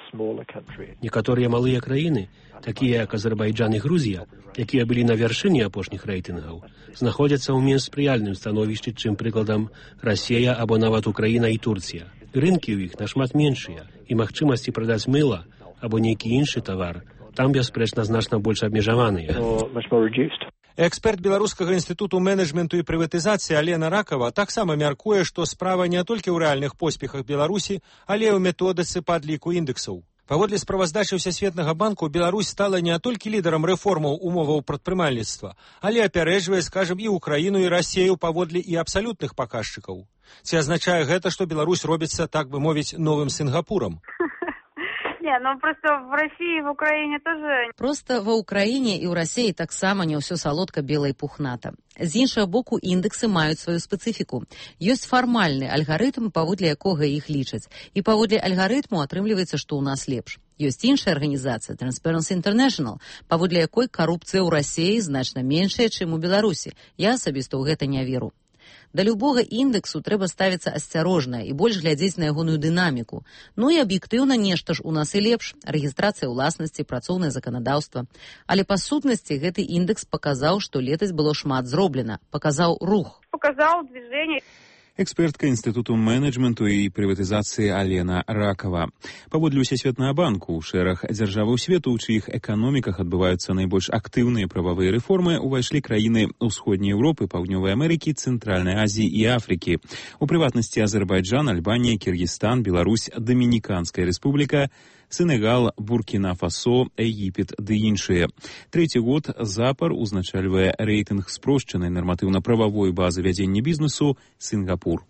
Некаторыя малыя краіны, такія як Азербайджан і Грузія, якія былі на вяршыні апошніх рэйтынгаў, знаходзяцца ў менш спрыяльным становішчы, чым прыкладам Расія або нават Украіна і Турцыя. Рынкі ў іх нашмат меншыя, і магчымасці прадаць мыла або нейкі іншы тавар, там, бясспрэчна, значна больш абмежаваныя. Эксперт Беларускага інстытуту менеджменту і прыватызацыі Алена Ракава таксама мяркуе, што справа не толькі ў рэальных поспехах Беларусі, але і ў методыцы падліку індексаў. Паводле справаздачы Всесветнага банку, Беларусь стала не толькі лідарам рэформаў умоваў прадпрымальніцтва, але апярэджвае, скажам, і Украіну, і Расею паводле і абсалютных паказчыкаў. Ці азначае гэта, што Беларусь робіцца, так бы мовіць, новым Сінгапурам? Не, ну просто в России и в Украине тоже... Просто ва Украине и ў Расеі таксама не ўсё салодка, бела і пухната. З іншага боку, індексы маюць сваю спецыфіку. Ёсць фармальны алгарытм, паводле якога іх лічаць. І паводле алгарытму атрымліваецца, што ў нас лепш. Ёсць іншая арганізацыя, Transparency International, паводле якой карупцыя ў Расеі значна меншая, чым у Беларусі. Я асабіста ў гэта не веру. Да любога індексу трэба ставіцца асцярожна і больш глядзець на ягоную дынаміку. Ну і аб'ектыўна нешта ж у нас і лепш. Рэгістрацыя ўласнасці, працоўнае заканадаўства. Але па сутнасці гэты індекс паказаў, што летась было шмат зроблена. Паказаў рух. Паказаў движение. Экспертка Інстытуту менеджменту і прыватызацыі Алена Ракава. Паводле Всесветнага банку, у шэраг дзяржаваў свету, у чыіх эканоміках адбываюцца найбольш актыўныя прававыя рэформы, увайшлі краіны Усходняй Еўропы, Паўднёвай Амерыкі, Цэнтральнай Азіі і Афрыкі. У прыватнасці Азербайджан, Альбанія, Кіргізстан, Беларусь, Дамініканская рэспубліка, Сенегал, Буркіна-Фасо, Егіпет ды іншыя. Трэці год запар узначальвае рэйтынг спрошчанай нарматыўна-прававой базы вядзення бізнесу Сінгапур.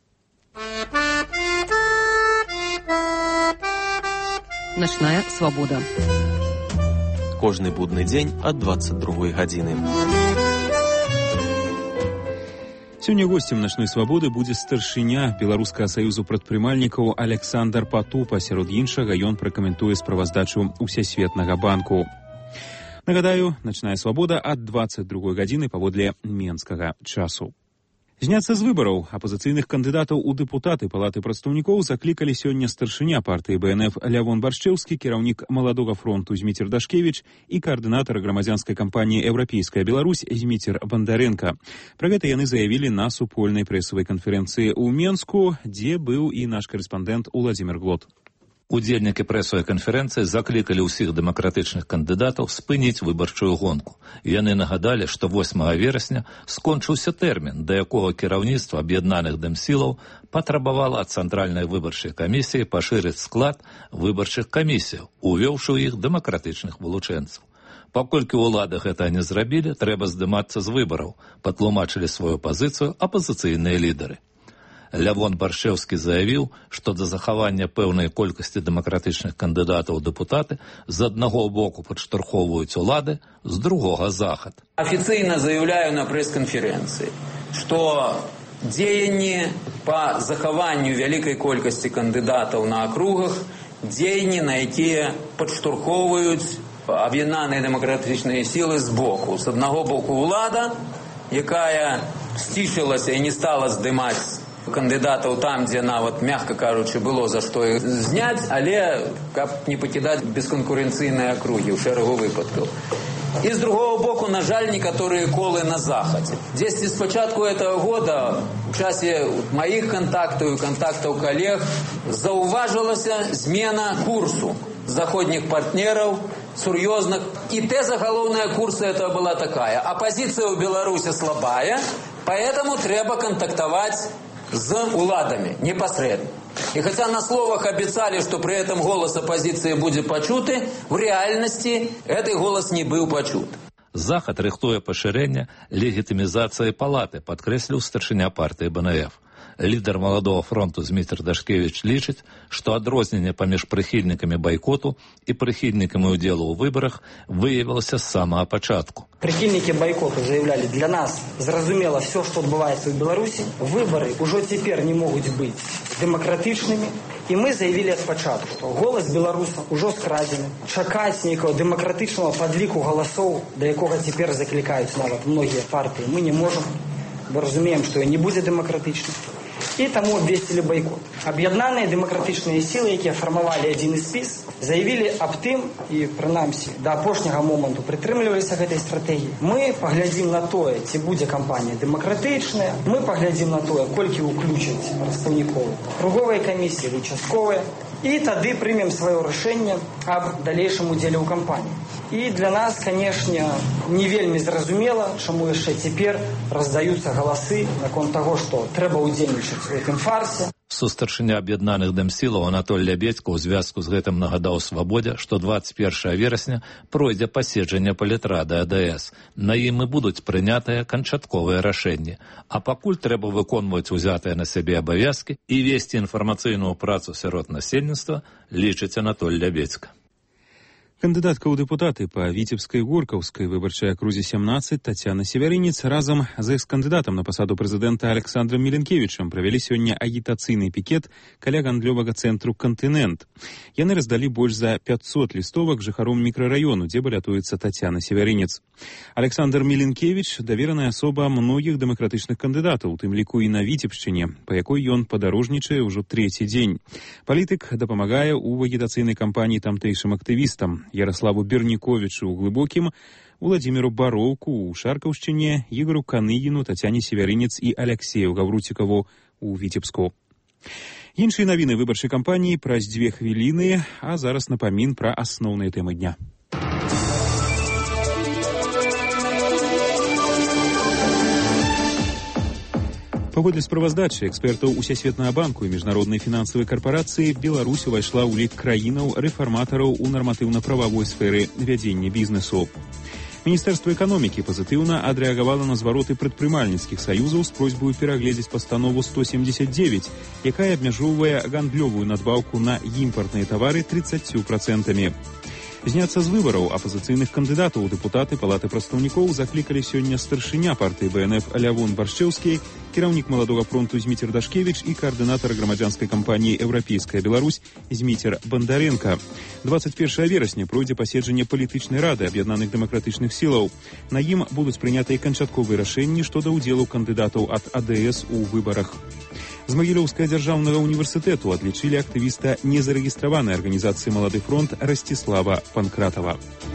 Начная свабода. Кожны будны дзень ад дваццаць другой гадзіны. Сёння госцем начной свабоды будзе старшыня Беларускага саюзу прадпрымальнікаў Александр Патупа. Сярод іншага ён пракаментуе справаздачу Всесветнага банку. Нагадаю, начная свабода ад дваццаць другой гадзіны паводле менскага часу. Зняцца з выбараў апазіцыйных кандыдатаў у дэпутаты Палаты прадстаўнікоў заклікалі сёння старшыня партыі Бэ Эн Эф Лявон Баршчэўскі, кіраўнік Маладога фронту Зміцер Дашкевіч і каардынатар грамадзянскай кампаніі «Еўрапейская Беларусь» Зміцер Бандарэнка. Пра гэта яны заявілі на супольнай прэсавай канферэнцыі ў Менску, дзе быў і наш карэспандэнт Уладзімір Глот. Удзельнікі прэсавай канферэнцыі заклікалі ўсіх дэмакратычных кандыдатаў спыніць выбарчую гонку. Яны нагадалі, што восьмага верасня скончыўся тэрмін, да якога кіраўніцтва аб'яднаных дэмсілаў патрабавала ад цэнтральнай выбарчай камісіі пашырыць склад выбарчых камісіяў, увёўшы ў іх дэмакратычных вылучэнцаў. Паколькі ўлады гэта не зрабілі, трэба здымацца з выбараў, патлумачылі сваю пазіцыю апазіцыйныя лідары. Лявон Баршчэўскі заявіў, што да захавання пэўнай колькасці дэмакратычных кандыдатаў у дэпутаты з аднаго боку падштурхоўваюць улады, з другога захад. Официально заявляю на пресс-конференции, что дзеянні по захаванню вялікай колькасці кандыдатаў на акругах, дзеянні, на якія падштурхоўваюць аб'яднаныя дэмакратычныя сілы з боку. З аднаго боку улада, якая сцішылася і не стала здымаць кандыдатаў там, дзе нават, мягка кажучы, было за што іх зняць, але каб не пакідаць бесканкурэнцыйныя акругі ў шэрагу выпадкаў. І з другого боку, на жаль, некаторыя колы на захадзе. Дзесьці з пачатку этого года, у часе маіх контактаў і контактаў калег, заўважылася змена курсу заходніх партнераў, сур'ёзных. І тэза галоўная курса это была такая: апозиция у Беларуси слабая, поэтому трэба контактовать с уладами непосредственно. И хотя на словах обещали, что при этом голос оппозиции будет почуты, в реальности этот голос не был почут. Захад рыхтуе пашырэнне легітымізацыі палаты, падкрэсліў старшыня партыі Бэ Эн Эф. Лідар Маладога фронту Зміцер Дашкевіч лічыць, што адрозненне паміж прыхільнікамі байкоту і прыхільнікамі ўдзелу ў выбарах выявілася з самага пачатку. Прихильники бойкота заявляли, для нас зразумело все, что отбывается в Беларуси. Выборы уже теперь не могут быть демократичными. И мы заявили от початку, что голос белорусов уже скрадзены. Чакаць некого демократичного подлику голосов, до якога теперь закликаются нават многие партии, мы не можем. Мы разумеем, что не будет демократичным. И тому обвесили бойкот. Аб'яднаныя дэмакратычныя сілы, якія фармавалі адзіны спіс, заявілі аб тым, і прынамсі да апошняга моманту прытрымліваліся гэтай стратэгіі. Мы паглядзім на тое, ці будзе кампанія дэмакратычная, мы паглядзім на тое, колькі ўключаць прадстаўнікоў круговай камісіі, участковыя, и тады примем свое решение об дальнейшем уделе у компании. И для нас, конечно, не вельми зразумела, чему еще теперь раздаются голосы наконт того, что треба удзельнічаць в этом фарсе. Сустарчыня аб'яднаных дэмсілаў Анатоль Лябедзька ў звязку з гэтым нагадаў Свабодзе, што двадцать первого верасня пройдзе паседжанне палітрады А Дэ Эс. На ім і будуць прынятыя канчатковыя рашэнні. А пакуль трэба выконваць узятыя на сябе абавязкі і весці інфармацыйную працу сярод насельніцтва, лічыць Анатоль Лябедзька. Кандыдатка ў дэпутаты па Віцебскай Горкаўскай выбарчай акрузе семнадцать Тацяна Севярынец разам з экс-кандыдатам на пасаду прэзідэнта Александром Міленкевічам правялі сёння агітацыйны пікет каля гандлёвага цэнтру «Кантынент». Яны раздалі больш за пятьсот лістовак жыхаром мікрараёну, дзе балятуецца Тацяна Севярынец. Александр Міленкевіч – давераная асоба многіх дэмакратычных кандыдатаў, у тым ліку і на Віцебшчыне, па якой ён падарожнічае ўжо трэці дзень. Палітык дапамагае ў агітацыйнай кампаніі тамтэйшым актывістам Ярославу Берніковічу ў Глыбокім, Владимиру Бароўку ў Шаркаўшчыне, Ігору Каныгіну, Тацяне Севярынец і Аляксею Гавруцікаву ў Віцебску. Іншыя навіны выбарчай кампаніі праз дзве хвіліны, а зараз напамін пра асноўныя тэмы дня. Паводле справаздачы экспертаў Усесветнага банку і міжнароднай фінансавай карпорацыі, Беларусь увайшла ў лік краінаў рэфарматараў у нарматыўна-прававой сферы вядзення бізнесу. Міністэрства эканомікі пазітыўна адрэагавала на звароты прадпрымальніцкіх саюзаў з просьбаю перагледзець пастанову сто семьдесят девять, якая абмяжоўвае гандлёвую надбаўку на імпартныя тавары тридцатью процентамі. Зняцца з выбараў апазіцыйных кандыдатаў у дэпутаты Палаты прадстаўнікоў заклікалі сёння старшыня партыі Бэ Эн Эф Лявон Баршчэўскі, кіраўнік маладога фронту Зміцер Дашкевіч і каардынатар грамадзянскай кампаніі «Еўрапейская Беларусь» Зміцер Бандаренка. двадцать первого верасня пройдзе паседжанне палітычнай рады аб'яднаных дэмакратычных сілаў. На ім будуць прынятыя канчатковыя рашэнні што да ўдзелу кандыдатаў ад А Дэ Эс у выбарах. З Магілёўскага дзяржаўнага універсітэту адлічылі актывіста незарэгістраванай арганізацыі «Малады фронт» Расціслава Панкратава.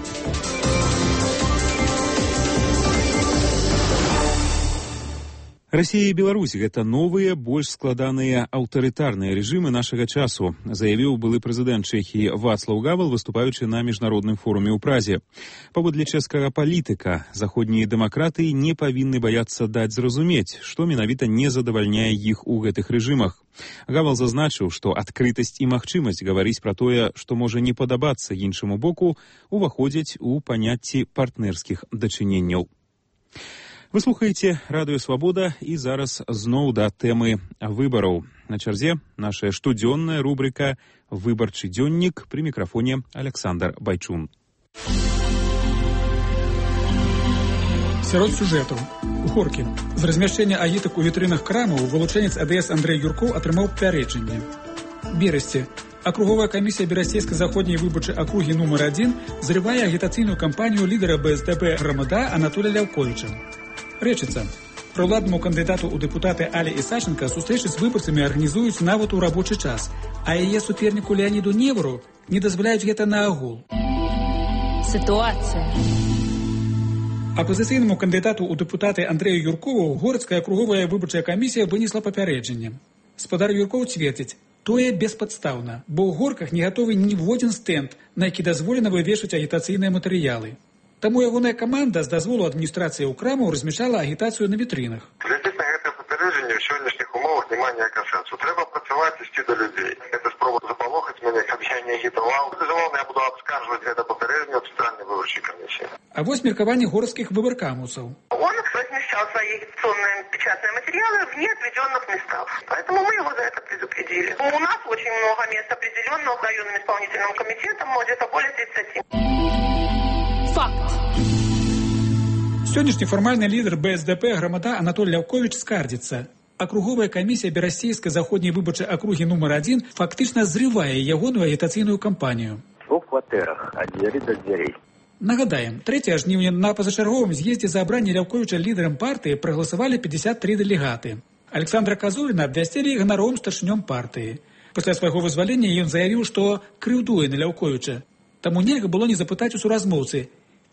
Расія і Беларусь – гэта новыя, больш складаныя аўтарытарныя рэжымы нашага часу, заявіў былы прэзідэнт Чэхіі Вацлаў Гавел, выступаючы на міжнародным форуме ў Празе. Паводле чэшскага палітыка, заходнія дэмакраты не павінны баяцца даць зразумець, што менавіта не задавальняе іх у гэтых рэжымах. Гавел зазначыў, што адкрытасць і магчымасць гаварыць пра тое, што можа не падабацца іншаму боку, уваходзяць у паняцці партнерскіх дачыненняў. Вы слухаеце Радыё Свабода, і зараз зноў да тэмы выбараў. На чарзе наша штодзённая рубрика «Выбарчы дзённік», пры мікрафоне Александр Байчун. Сярод сюжэтаў. У Горкі. З размяшчэння агітак у вітрынах крамаў вылучэнец А Дэ Эс Андрэй Юркоў атрымаў папярэджанне. Берасці. Акруговая камісія Берасцейскай заходняй выбарчай акругі нумар адзін зрывае агітацыйную кампанію лідара Бэ Эс Дэ Пэ «Грамада» Анатолія Ляўковіча. Рэчыцца. Праўладнаму кандыдату ў дэпутаты Алі Ісаченка сустрэчы з выбарцамі арганізуюць нават у рабочы час, а яе суперніку Леаніду Невару не дазваляюць гэта наагул. Сітуацыя. Апазіцыйнаму кандыдату ў дэпутаты Андрэю Юркову городская акруговая выбарчая камісія вынесла папярэджанне. Спадар Юркоў цвердзіць, тое беспадстаўна, бо ў Горках не гатовы ніводзін стэнд, на які дазволена вывешваць агітацыйныя матэрыялы. Таму ягоная каманда з дазволу адміністрацыі ў крамаў размяшчала агітацыю на вітрынах. Глядзець на гэтае папярэджанне ў сённяшніх умовах няма ніякага сэнсу. Трэба працаваць, ісці да людзей. Гэта спроба запалохаць мяне, каб я не агітаваў. Безумоўна, я буду абскаржваць гэта папярэджанне ў цэнтральнай выбарчай камісіі. А вось меркаванне городских выборкамусов. Он размещал свои агитационные печатные материалы в неотведенных местах. Поэтому мы его за это предупредили. У нас очень много мест определенных районным исполнительным комитетом, где-то более тридцати. Факт. Сённяшні фармальны лідар Бэ Эс Дэ Пэ «Грамада» Анатоль Ляўковіч скардзіцца. Акруговая камісія Берасцейскай заходняй выбарчай акругі нумар адзін фактычна зрывае ягоную агітацыйную кампанію. У кватэрах ад дзвярэй да дзвярэй. Нагадаем, трэцяга жніўня на пазачарговым з'ездзе за абранне Ляўковіча лідарам партыі прагаласавалі пятьдесят три дэлегаты. Александра Казуліна абвясцілі ганаровым старшынём партыі. Пасля свайго вызвалення ён заявіў, што крыўдуе на Ляўковіча. Таму нельга было не запытаць у суразмоўцы,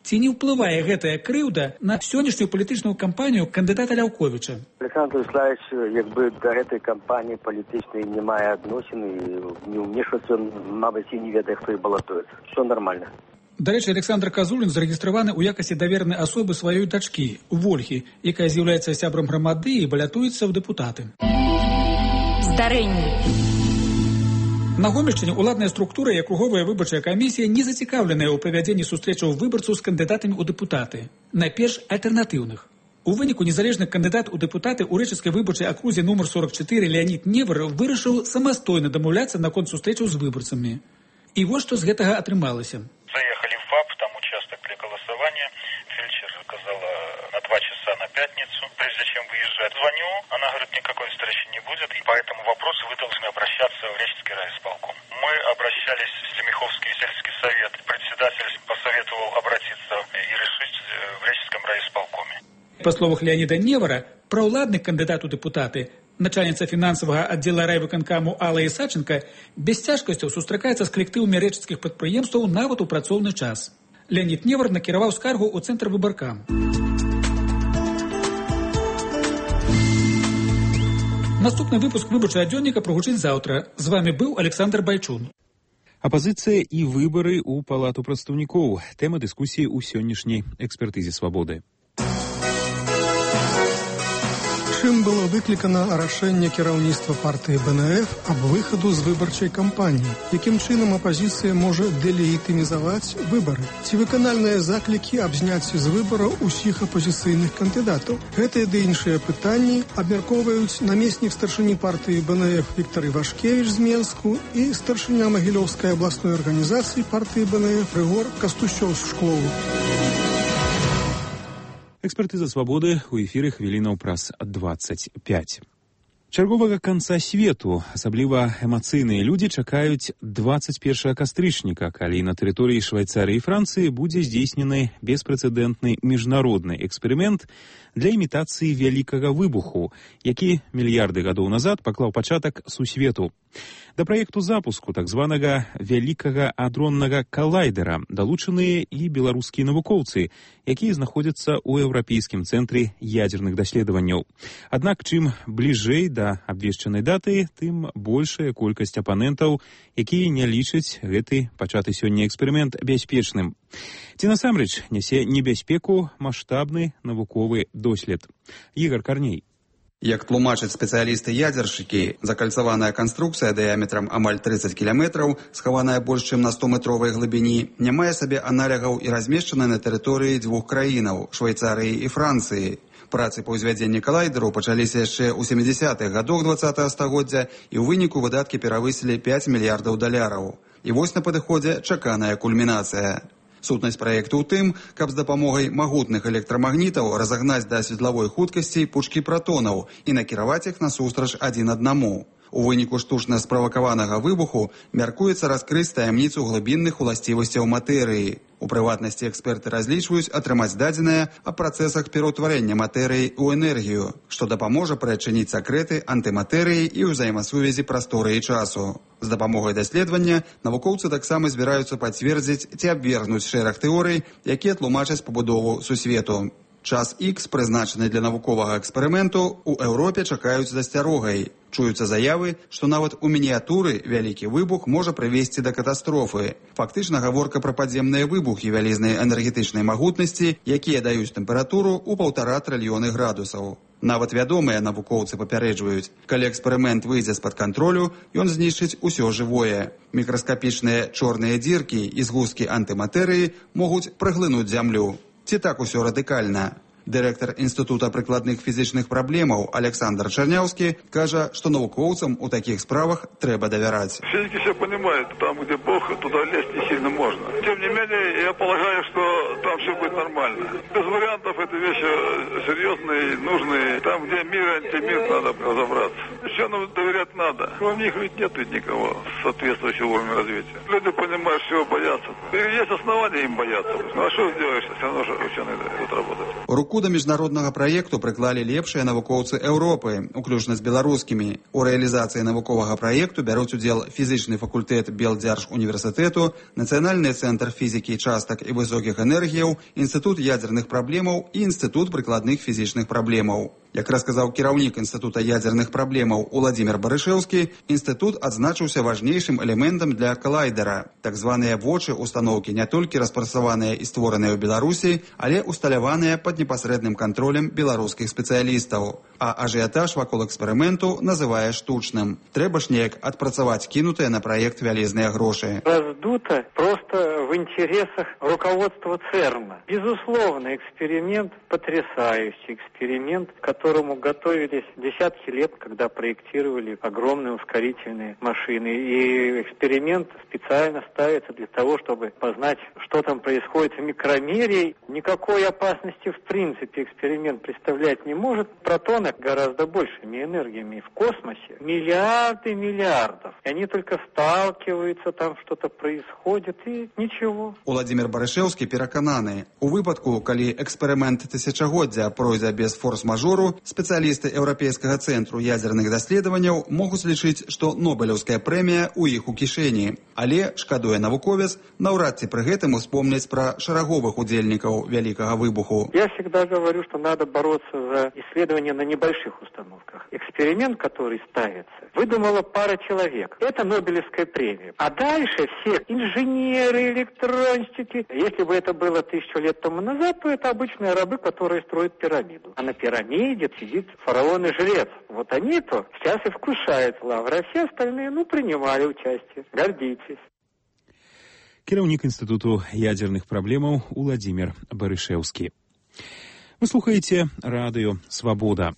Ці не ўплывае гэтая крыўда на сённяшнюю палітычную кампанію кандыдата Ляўковіча? Александр Вячеславович, якби до гэтай кампаніі палітычнай не мае адносін і не ўмешвацца, мабыць, і не ведае, хто і балатуецца. Все нормально. Дарэчы, Александр Казулін зарэгістраваны ў якасці даверанай асобы сваёй дачкі, Вольхі, якая з'яўляецца сябрам грамады і балятуецца ў дэпутаты. Здарэнне. На Гомельшчыне ўладная структура і акруговая выбарчая камісія не зацікаўленая ў правядзенні сустрэчаў выбарцаў з кандыдатамі ў дэпутаты, найперш альтэрнатыўных. У выніку незалежны кандыдат у дэпутаты ў рэчыцкай выбарчай акрузе нумар сорок чатыры Леонид Невер вырашыў самастойна дамаўляцца наконт сустрэчаў з выбарцамі. І вось што з гэтага атрымалася. Заехали в ФАП, там участок для голосования. Фельдшер сказала на два часа на пятницу, прежде чем выезжать. Звоню, она говорит, никакой встречи не будет, и по этому вопросу вы должны обращаться в Реческий райисполком. Мы обращались в Семиховский сельский совет. Председатель посоветовал обратиться и решить в Реческом райисполкоме. Па словах Леонида Невера, праўладны кандыдат у дэпутаты, начальница фінансавага аддзела райвыканкаму Алла Ісаченка, без цяжкасцяў сустракаецца з калектывамі рэчыцкіх прадпрыемстваў нават у працоўны час. Леонид Невер накіраваў скаргу ў цэнтр выбаркам. Наступны выпуск выбарчага дзённіка прагучыць заўтра. З вами быў Александр Байчун. Апазіцыя і выбары ў палату прадстаўнікоў. Тэма дыскусіі ў сённяшняй экспертызе свабоды. Чым было выклікана рашэнне кіраўніцтва партыі Бэ Эн Эф аб выхаду з выбарчай кампаніі? Якім чынам апазіцыя можа дэлегітымізаваць выбары? Ці выканальныя заклікі аб зняцці з выбараў усіх апазіцыйных кандыдатаў? Гэтыя ды іншыя пытанні абмяркоўваюць намеснік старшыні партыі Бэ Эн Эф Віктор Івашкевіч з Менску і старшыня Магілёўскай абласной арганізацыі партыі Бэ Эн Эф Рыгор Кастусёў з Шклову. Экспертыза свабоды ў эфіры хвілінаў праз дваццаць пяць. Чарговага канца свету, асабліва эмацыйныя людзі чакаюць дваццаць першага кастрычніка, калі на тэрыторыі Швайцарыі і Францыі будзе здзейснены беспрэцэдэнтны міжнародны эксперымент для імітацыі вялікага выбуху, які мільярды гадоў назад паклаў пачатак сусвету. Да праекту запуску так званага вялікага адроннага калайдера далучаныя і беларускія навукоўцы, якія знаходзяцца ў еўрапейскім цэнтры ядзерных даследаванняў. Аднак, чым бліжэй да абвешчанай даты, тым большая колькасць апанентаў, якія не лічаць гэты пачаты сёння эксперымент бяспечным. Ці насамрэч нясе небяспеку маштабны навуковы дослед. Ігор Карней. Як тлумачаць спецыялісты-ядзершчыкі, закальцаваная канструкцыя дыяметрам амаль трыццаць кіламетраў, схаваная больш чым на стометровай глыбіні, не мае сабе аналягаў і размешчаная на тэрыторыі дзвюх краінаў – Швайцарыі і Францыі. Працы па ўзвядзенні калайдеру пачаліся яшчэ ў сямідзясятых гадоў дваццатага стагоддзя і ў выніку выдаткі перавысілі пяць мільярдаў даляраў. І вось на падыходзе чаканая кульмінацыя. Сутнасць праекту ў тым, каб з дапамогай магутных электрамагнітаў разагнаць да светлавой хуткасці пучкі пратонаў і накіраваць іх насустрач адзін аднаму. У выніку штучна справакаванага выбуху мяркуецца раскрыць таямніцу глыбінных уласцівасцяў матэрыі. У прыватнасці эксперты разлічваюць атрымаць дадзеныя аб працэсах пераўтварэння матэрыі ў энергію, што дапаможа прыадчыніць сакрэты антыматэрыі і ўзаемасувязі прасторы і часу. З дапамогай даследавання навукоўцы таксама збіраюцца пацвердзіць ці абвергнуць шэраг тэорый, якія тлумачаць пабудову сусвету. Час Х, прызначаны для навуковага эксперыменту, у Еўропе чакаюць з асцярогай. Чуюцца заявы, што нават у мініятуры вялікі выбух можа прывесці да катастрофы. Фактычна гаворка пра падземныя выбухі вялізнай энергетычнай магутнасці, якія даюць тэмпературу ў паўтара трыльёны градусаў. Нават вядомыя навукоўцы папярэджваюць, калі эксперымент выйдзе з-пад кантролю, ён знішчыць усё жывое. Мікраскапічныя чорныя дзіркі і згусткі антыматэрыі могуць праглынуць зямлю. Ці так усё радыкальна? Дырэктар Інстытута прыкладных фізічных праблемаў Александр Чарняўскі кажа, што навукоўцам у такіх справах трэба давяраць. Физики все понимают, там, где Бог, туда лезть не сильно можно. Тем не менее, я полагаю, что там все будет нормально. Без вариантов это вещи серьезные, нужные. Там, где мир и антимир, надо разобраться. Еще нам доверять надо. У них ведь нет ведь никого соответствующего уровня развития. Люди понимают, что боятся. И есть основания им бояться. Ну а что сделаешь, все равно же ученые идут работать. Руку да міжнароднага праекту прыклалі лепшыя навукоўцы Еўропы, уключна з беларускімі. У рэалізацыі навуковага праекту бяруць удзел фізічны факультэт Белдзярж універсітэту, Нацыянальны цэнтр фізікі частак і высокіх энергій тэхналогіяў, Інстытут ядзерных праблемаў і Інстытут прыкладных фізічных праблемаў. Як расказаў кіраўнік Інстытута ядзерных праблемаў Уладзімір Барышэўскі, інстытут адзначыўся важнейшым элементам для калайдера. Так званыя вочы устаноўкі не толькі распрацаваныя і створаныя ў Беларусі, але усталяваныя пад непасрэдным кантролем беларускіх спецыялістаў. А ажыятаж вакол эксперыменту называе штучным. Трэба ж неяк адпрацаваць кінутыя на праект вялізныя грошы. Раздуто просто в интересах руководства ЦЕРНа. Безусловно, эксперимент потрясающий, эксперимент, к которому готовились десятки лет, когда проектировали огромные ускорительные машины. И эксперимент специально ставится для того, чтобы познать, что там происходит в микромире. Никакой опасности в принципе эксперимент представлять не может. Протонов гораздо большими энергиями в космосе. Миллиарды миллиардов. И они только сталкиваются, там что-то происходит, и ничего. Уладзімір Барышэўскі перакананы, у выпадку, калі эксперымент тысячагоддзя пройдзе без форс-мажору, спецыялісты Еўрапейскага цэнтру ядзерных даследаванняў могуць лічыць, што Нобелеўская прэмія ў іх у кішэні. Але, шкадуе навуковец, наўрад ці пры гэтым успомняць пра шараговых удзельнікаў вялікага выбуху. Я всегда говорю, что надо бороться за исследования на небольших установках. Эксперимент, который ставится, выдумала пара человек. Это Нобелевская премия. А дальше все инженеры, электронщики. Если бы это было тысячу лет тому назад, то это обычные рабы, которые строят пирамиду. А на пирамиде сидит фараон и жрец. Вот они-то сейчас и вкушают лавры, а все остальные, ну, принимали участие. Гордитесь. Кіраўнік Інстытуту ядзерных праблемаў Уладзімір Барышэўскі. Вы слухаеце радыё «Свабода».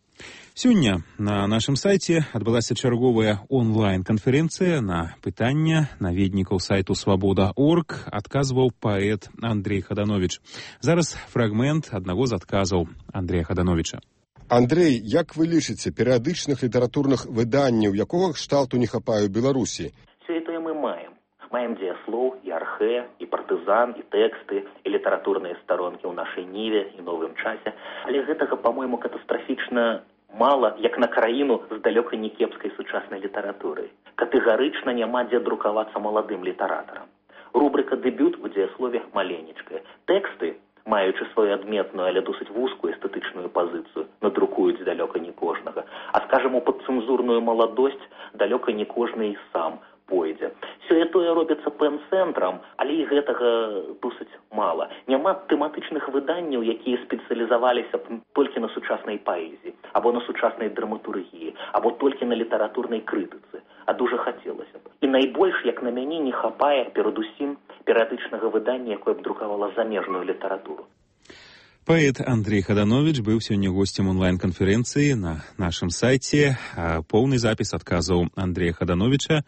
Сёння на нашым сайце адбылася чарговая онлайн-канферэнцыя. На пытанне наведнікаў сайту свабода точка орг адказваў паэт Андрей Хаданович. Зараз фрагмент аднаго з адказаў Андрея Хадановича. Андрей, як вы лічыце, перыядычных літаратурных выданняў якога кшталту не хапае ў Беларусі? Все это мы маем. Маем дзеяслоў, і архэ, і партызан, і тэксты, і літаратурныя старонкі ў нашай ніве і новым часе. Але гэтага, па-мойму, катастрафічна мала, як на краіну з далёка не кепскай сучаснай літаратуры. Катэгарычна няма дзе друкавацца маладым літаратарам. Рубрыка «Дэбют» у дзеяслове маленечкая. Тэксты, маючы сваю адметную, але досыць вузкую эстэтычную пазіцыю, надрукуюць далёка не кожнага. А скажам, у падцэнзурную маладосць далёка не кожны і сам пойдзе. Сёе-тое робіцца пэн-цэнтрам, але і гэтага досыць мала. Няма тэматычных выданняў, якія спецыялізаваліся толькі на сучаснай паэзіі, або на сучаснай драматургіі, або толькі на літаратурнай крытыцы. А дужа хацелася б. І найбольш, як на мяне, не хапае перадусім перыядычнага выдання, якое б друкавала замежную літаратуру. Паэт Андрей Хаданович быў сёння госцем онлайн-канферэнцыі на нашым сайце. Поўны запіс адказаў Андрея Хадановича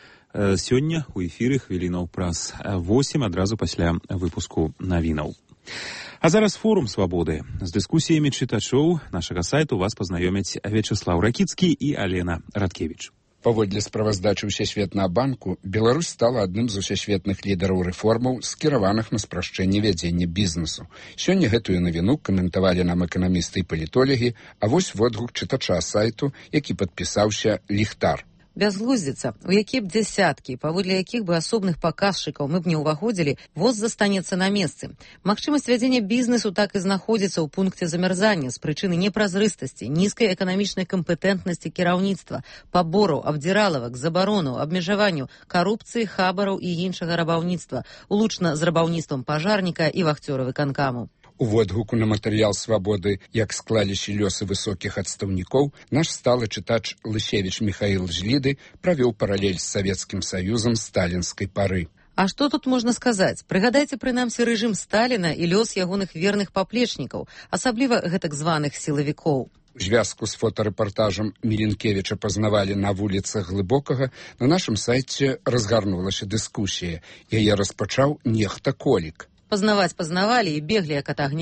сёння у эфіры хвілінаў праз восем адразу пасля выпуску навінаў. А зараз форум свабоды. З дыскусіямі чытачоў нашага сайту вас пазнаёмяць Вячеслав Ракіцкі і Алена Радкевіч. Паводле справаздачы Ўсесветнага банку, Беларусь стала адным з усесветных лідараў рэформаў, скіраваных на спрашчэнне вядзення бізнесу. Сёння гэтую навіну каментавалі нам эканамісты і палітолагі, а вось водгук чытача сайту, які падпісаўся «Ліхтар». Бязглуздзіца, у які б дзясяткі, паводле якіх бы асобных паказчыкаў мы б не ўваходзілі, воз застанецца на месцы. Магчымасць вядзення бізнесу так і знаходзіцца ў пункце замярзання з прычыны непразрыстасці, нізкай эканамічнай кампетэнтнасці кіраўніцтва, пабораў, абдзіралавак, забаронаў, абмежаванню, карупцыі, хабараў і іншага рабаўніцтва, улучна з рабаўніцтвам пажарніка і вахцёра выканкаму. У водгуку на матэрыял «Свабоды», як склаліся лёсы высокіх адстаўнікоў, наш сталы чытач Лысевіч Михаил Жліды правёў паралель з Савецкім Саюзам сталінскай пары. А што тут можна сказаць? Прыгадайце прынамсі рэжым Сталіна і лёс ягоных верных паплечнікаў, асабліва гэтак званых сілавікоў. У звязку з фотарэпартажам Міленкевіча пазнавалі на вуліцах Глыбокага, на нашым сайце разгарнулася дыскусія. Яе распачаў нехта Колік. Пазнаваць пазнавалі і беглі як ад агня.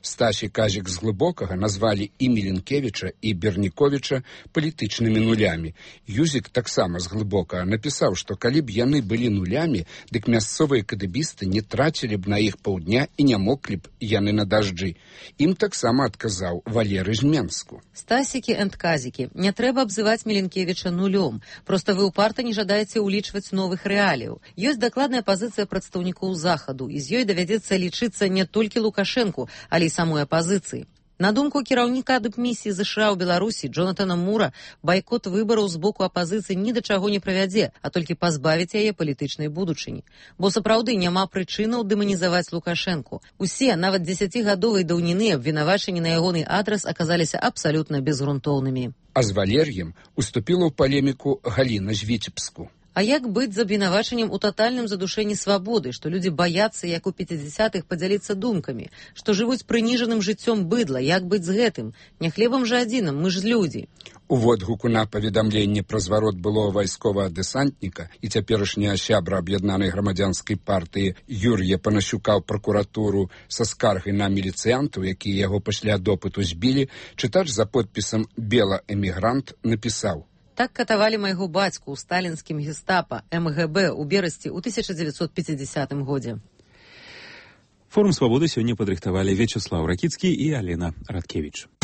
Стась і Казік з Глыбокага назвалі і Міленкевіча, і Берніковіча палітычнымі нулямі. Юзік таксама з Глыбокага напісаў, што калі б яны былі нулямі, дык мясцовыя кадэбісты не трацілі б на іх паўдня і не моклі б яны на дажджы. Ім таксама адказаў Валерый з Менску. Стасікі энд казікі, не трэба абзываць Міленкевіча нулём. Проста вы ўпарта не жадаеце ўлічваць новых рэаліяў. Ёсць дакладная пазіцыя прадстаўнікоў Захаду, і з ёй давядзецца лічыцца не толькі Лукашэнку, але і самой апазіцыі. На думку кіраўніка дыпмісіі ЗША ў Беларусі Джонатана Мура, байкот выбараў з боку апазіцыі ні да чаго не правядзе, а толькі пазбавіць яе палітычнай будучыні. Бо сапраўды няма прычынаў дэманізаваць Лукашэнку. Усе, нават дзесяцігадовай даўніны абвінавачанні на ягоны адрас аказаліся абсалютна безгрунтоўнымі. А з Валер'ем уступіла ў палеміку Галіна з Віцебску. А як быць з абвінавачаннем у татальным задушэнні свабоды, што людзі баяцца, як у пяцідзясятых, падзяліцца думкамі, што жывуць прыніжаным жыццём быдла, як быць з гэтым? Не хлебам жа адзіным, мы ж людзі. У водгуку на паведамленне пра зварот былого вайсковага дэсантніка і цяперашняга сябра аб'яднанай грамадзянскай партыі Юрія Панасюка ў пракуратуру са скаргай на міліцыянтаў, якія яго пасля допыту збілі, чытач за подпісам «Бела-эмігрант» напісаў: Так катавалі майго бацьку ў сталінскім гестапа эм гэ бэ ў Берасці ў тысяча дзевяцьсот пяцідзясятым годзе. Форум свабоды сёння падрыхтавалі Вячеслаў Ракіцкі і Алена Радкевіч.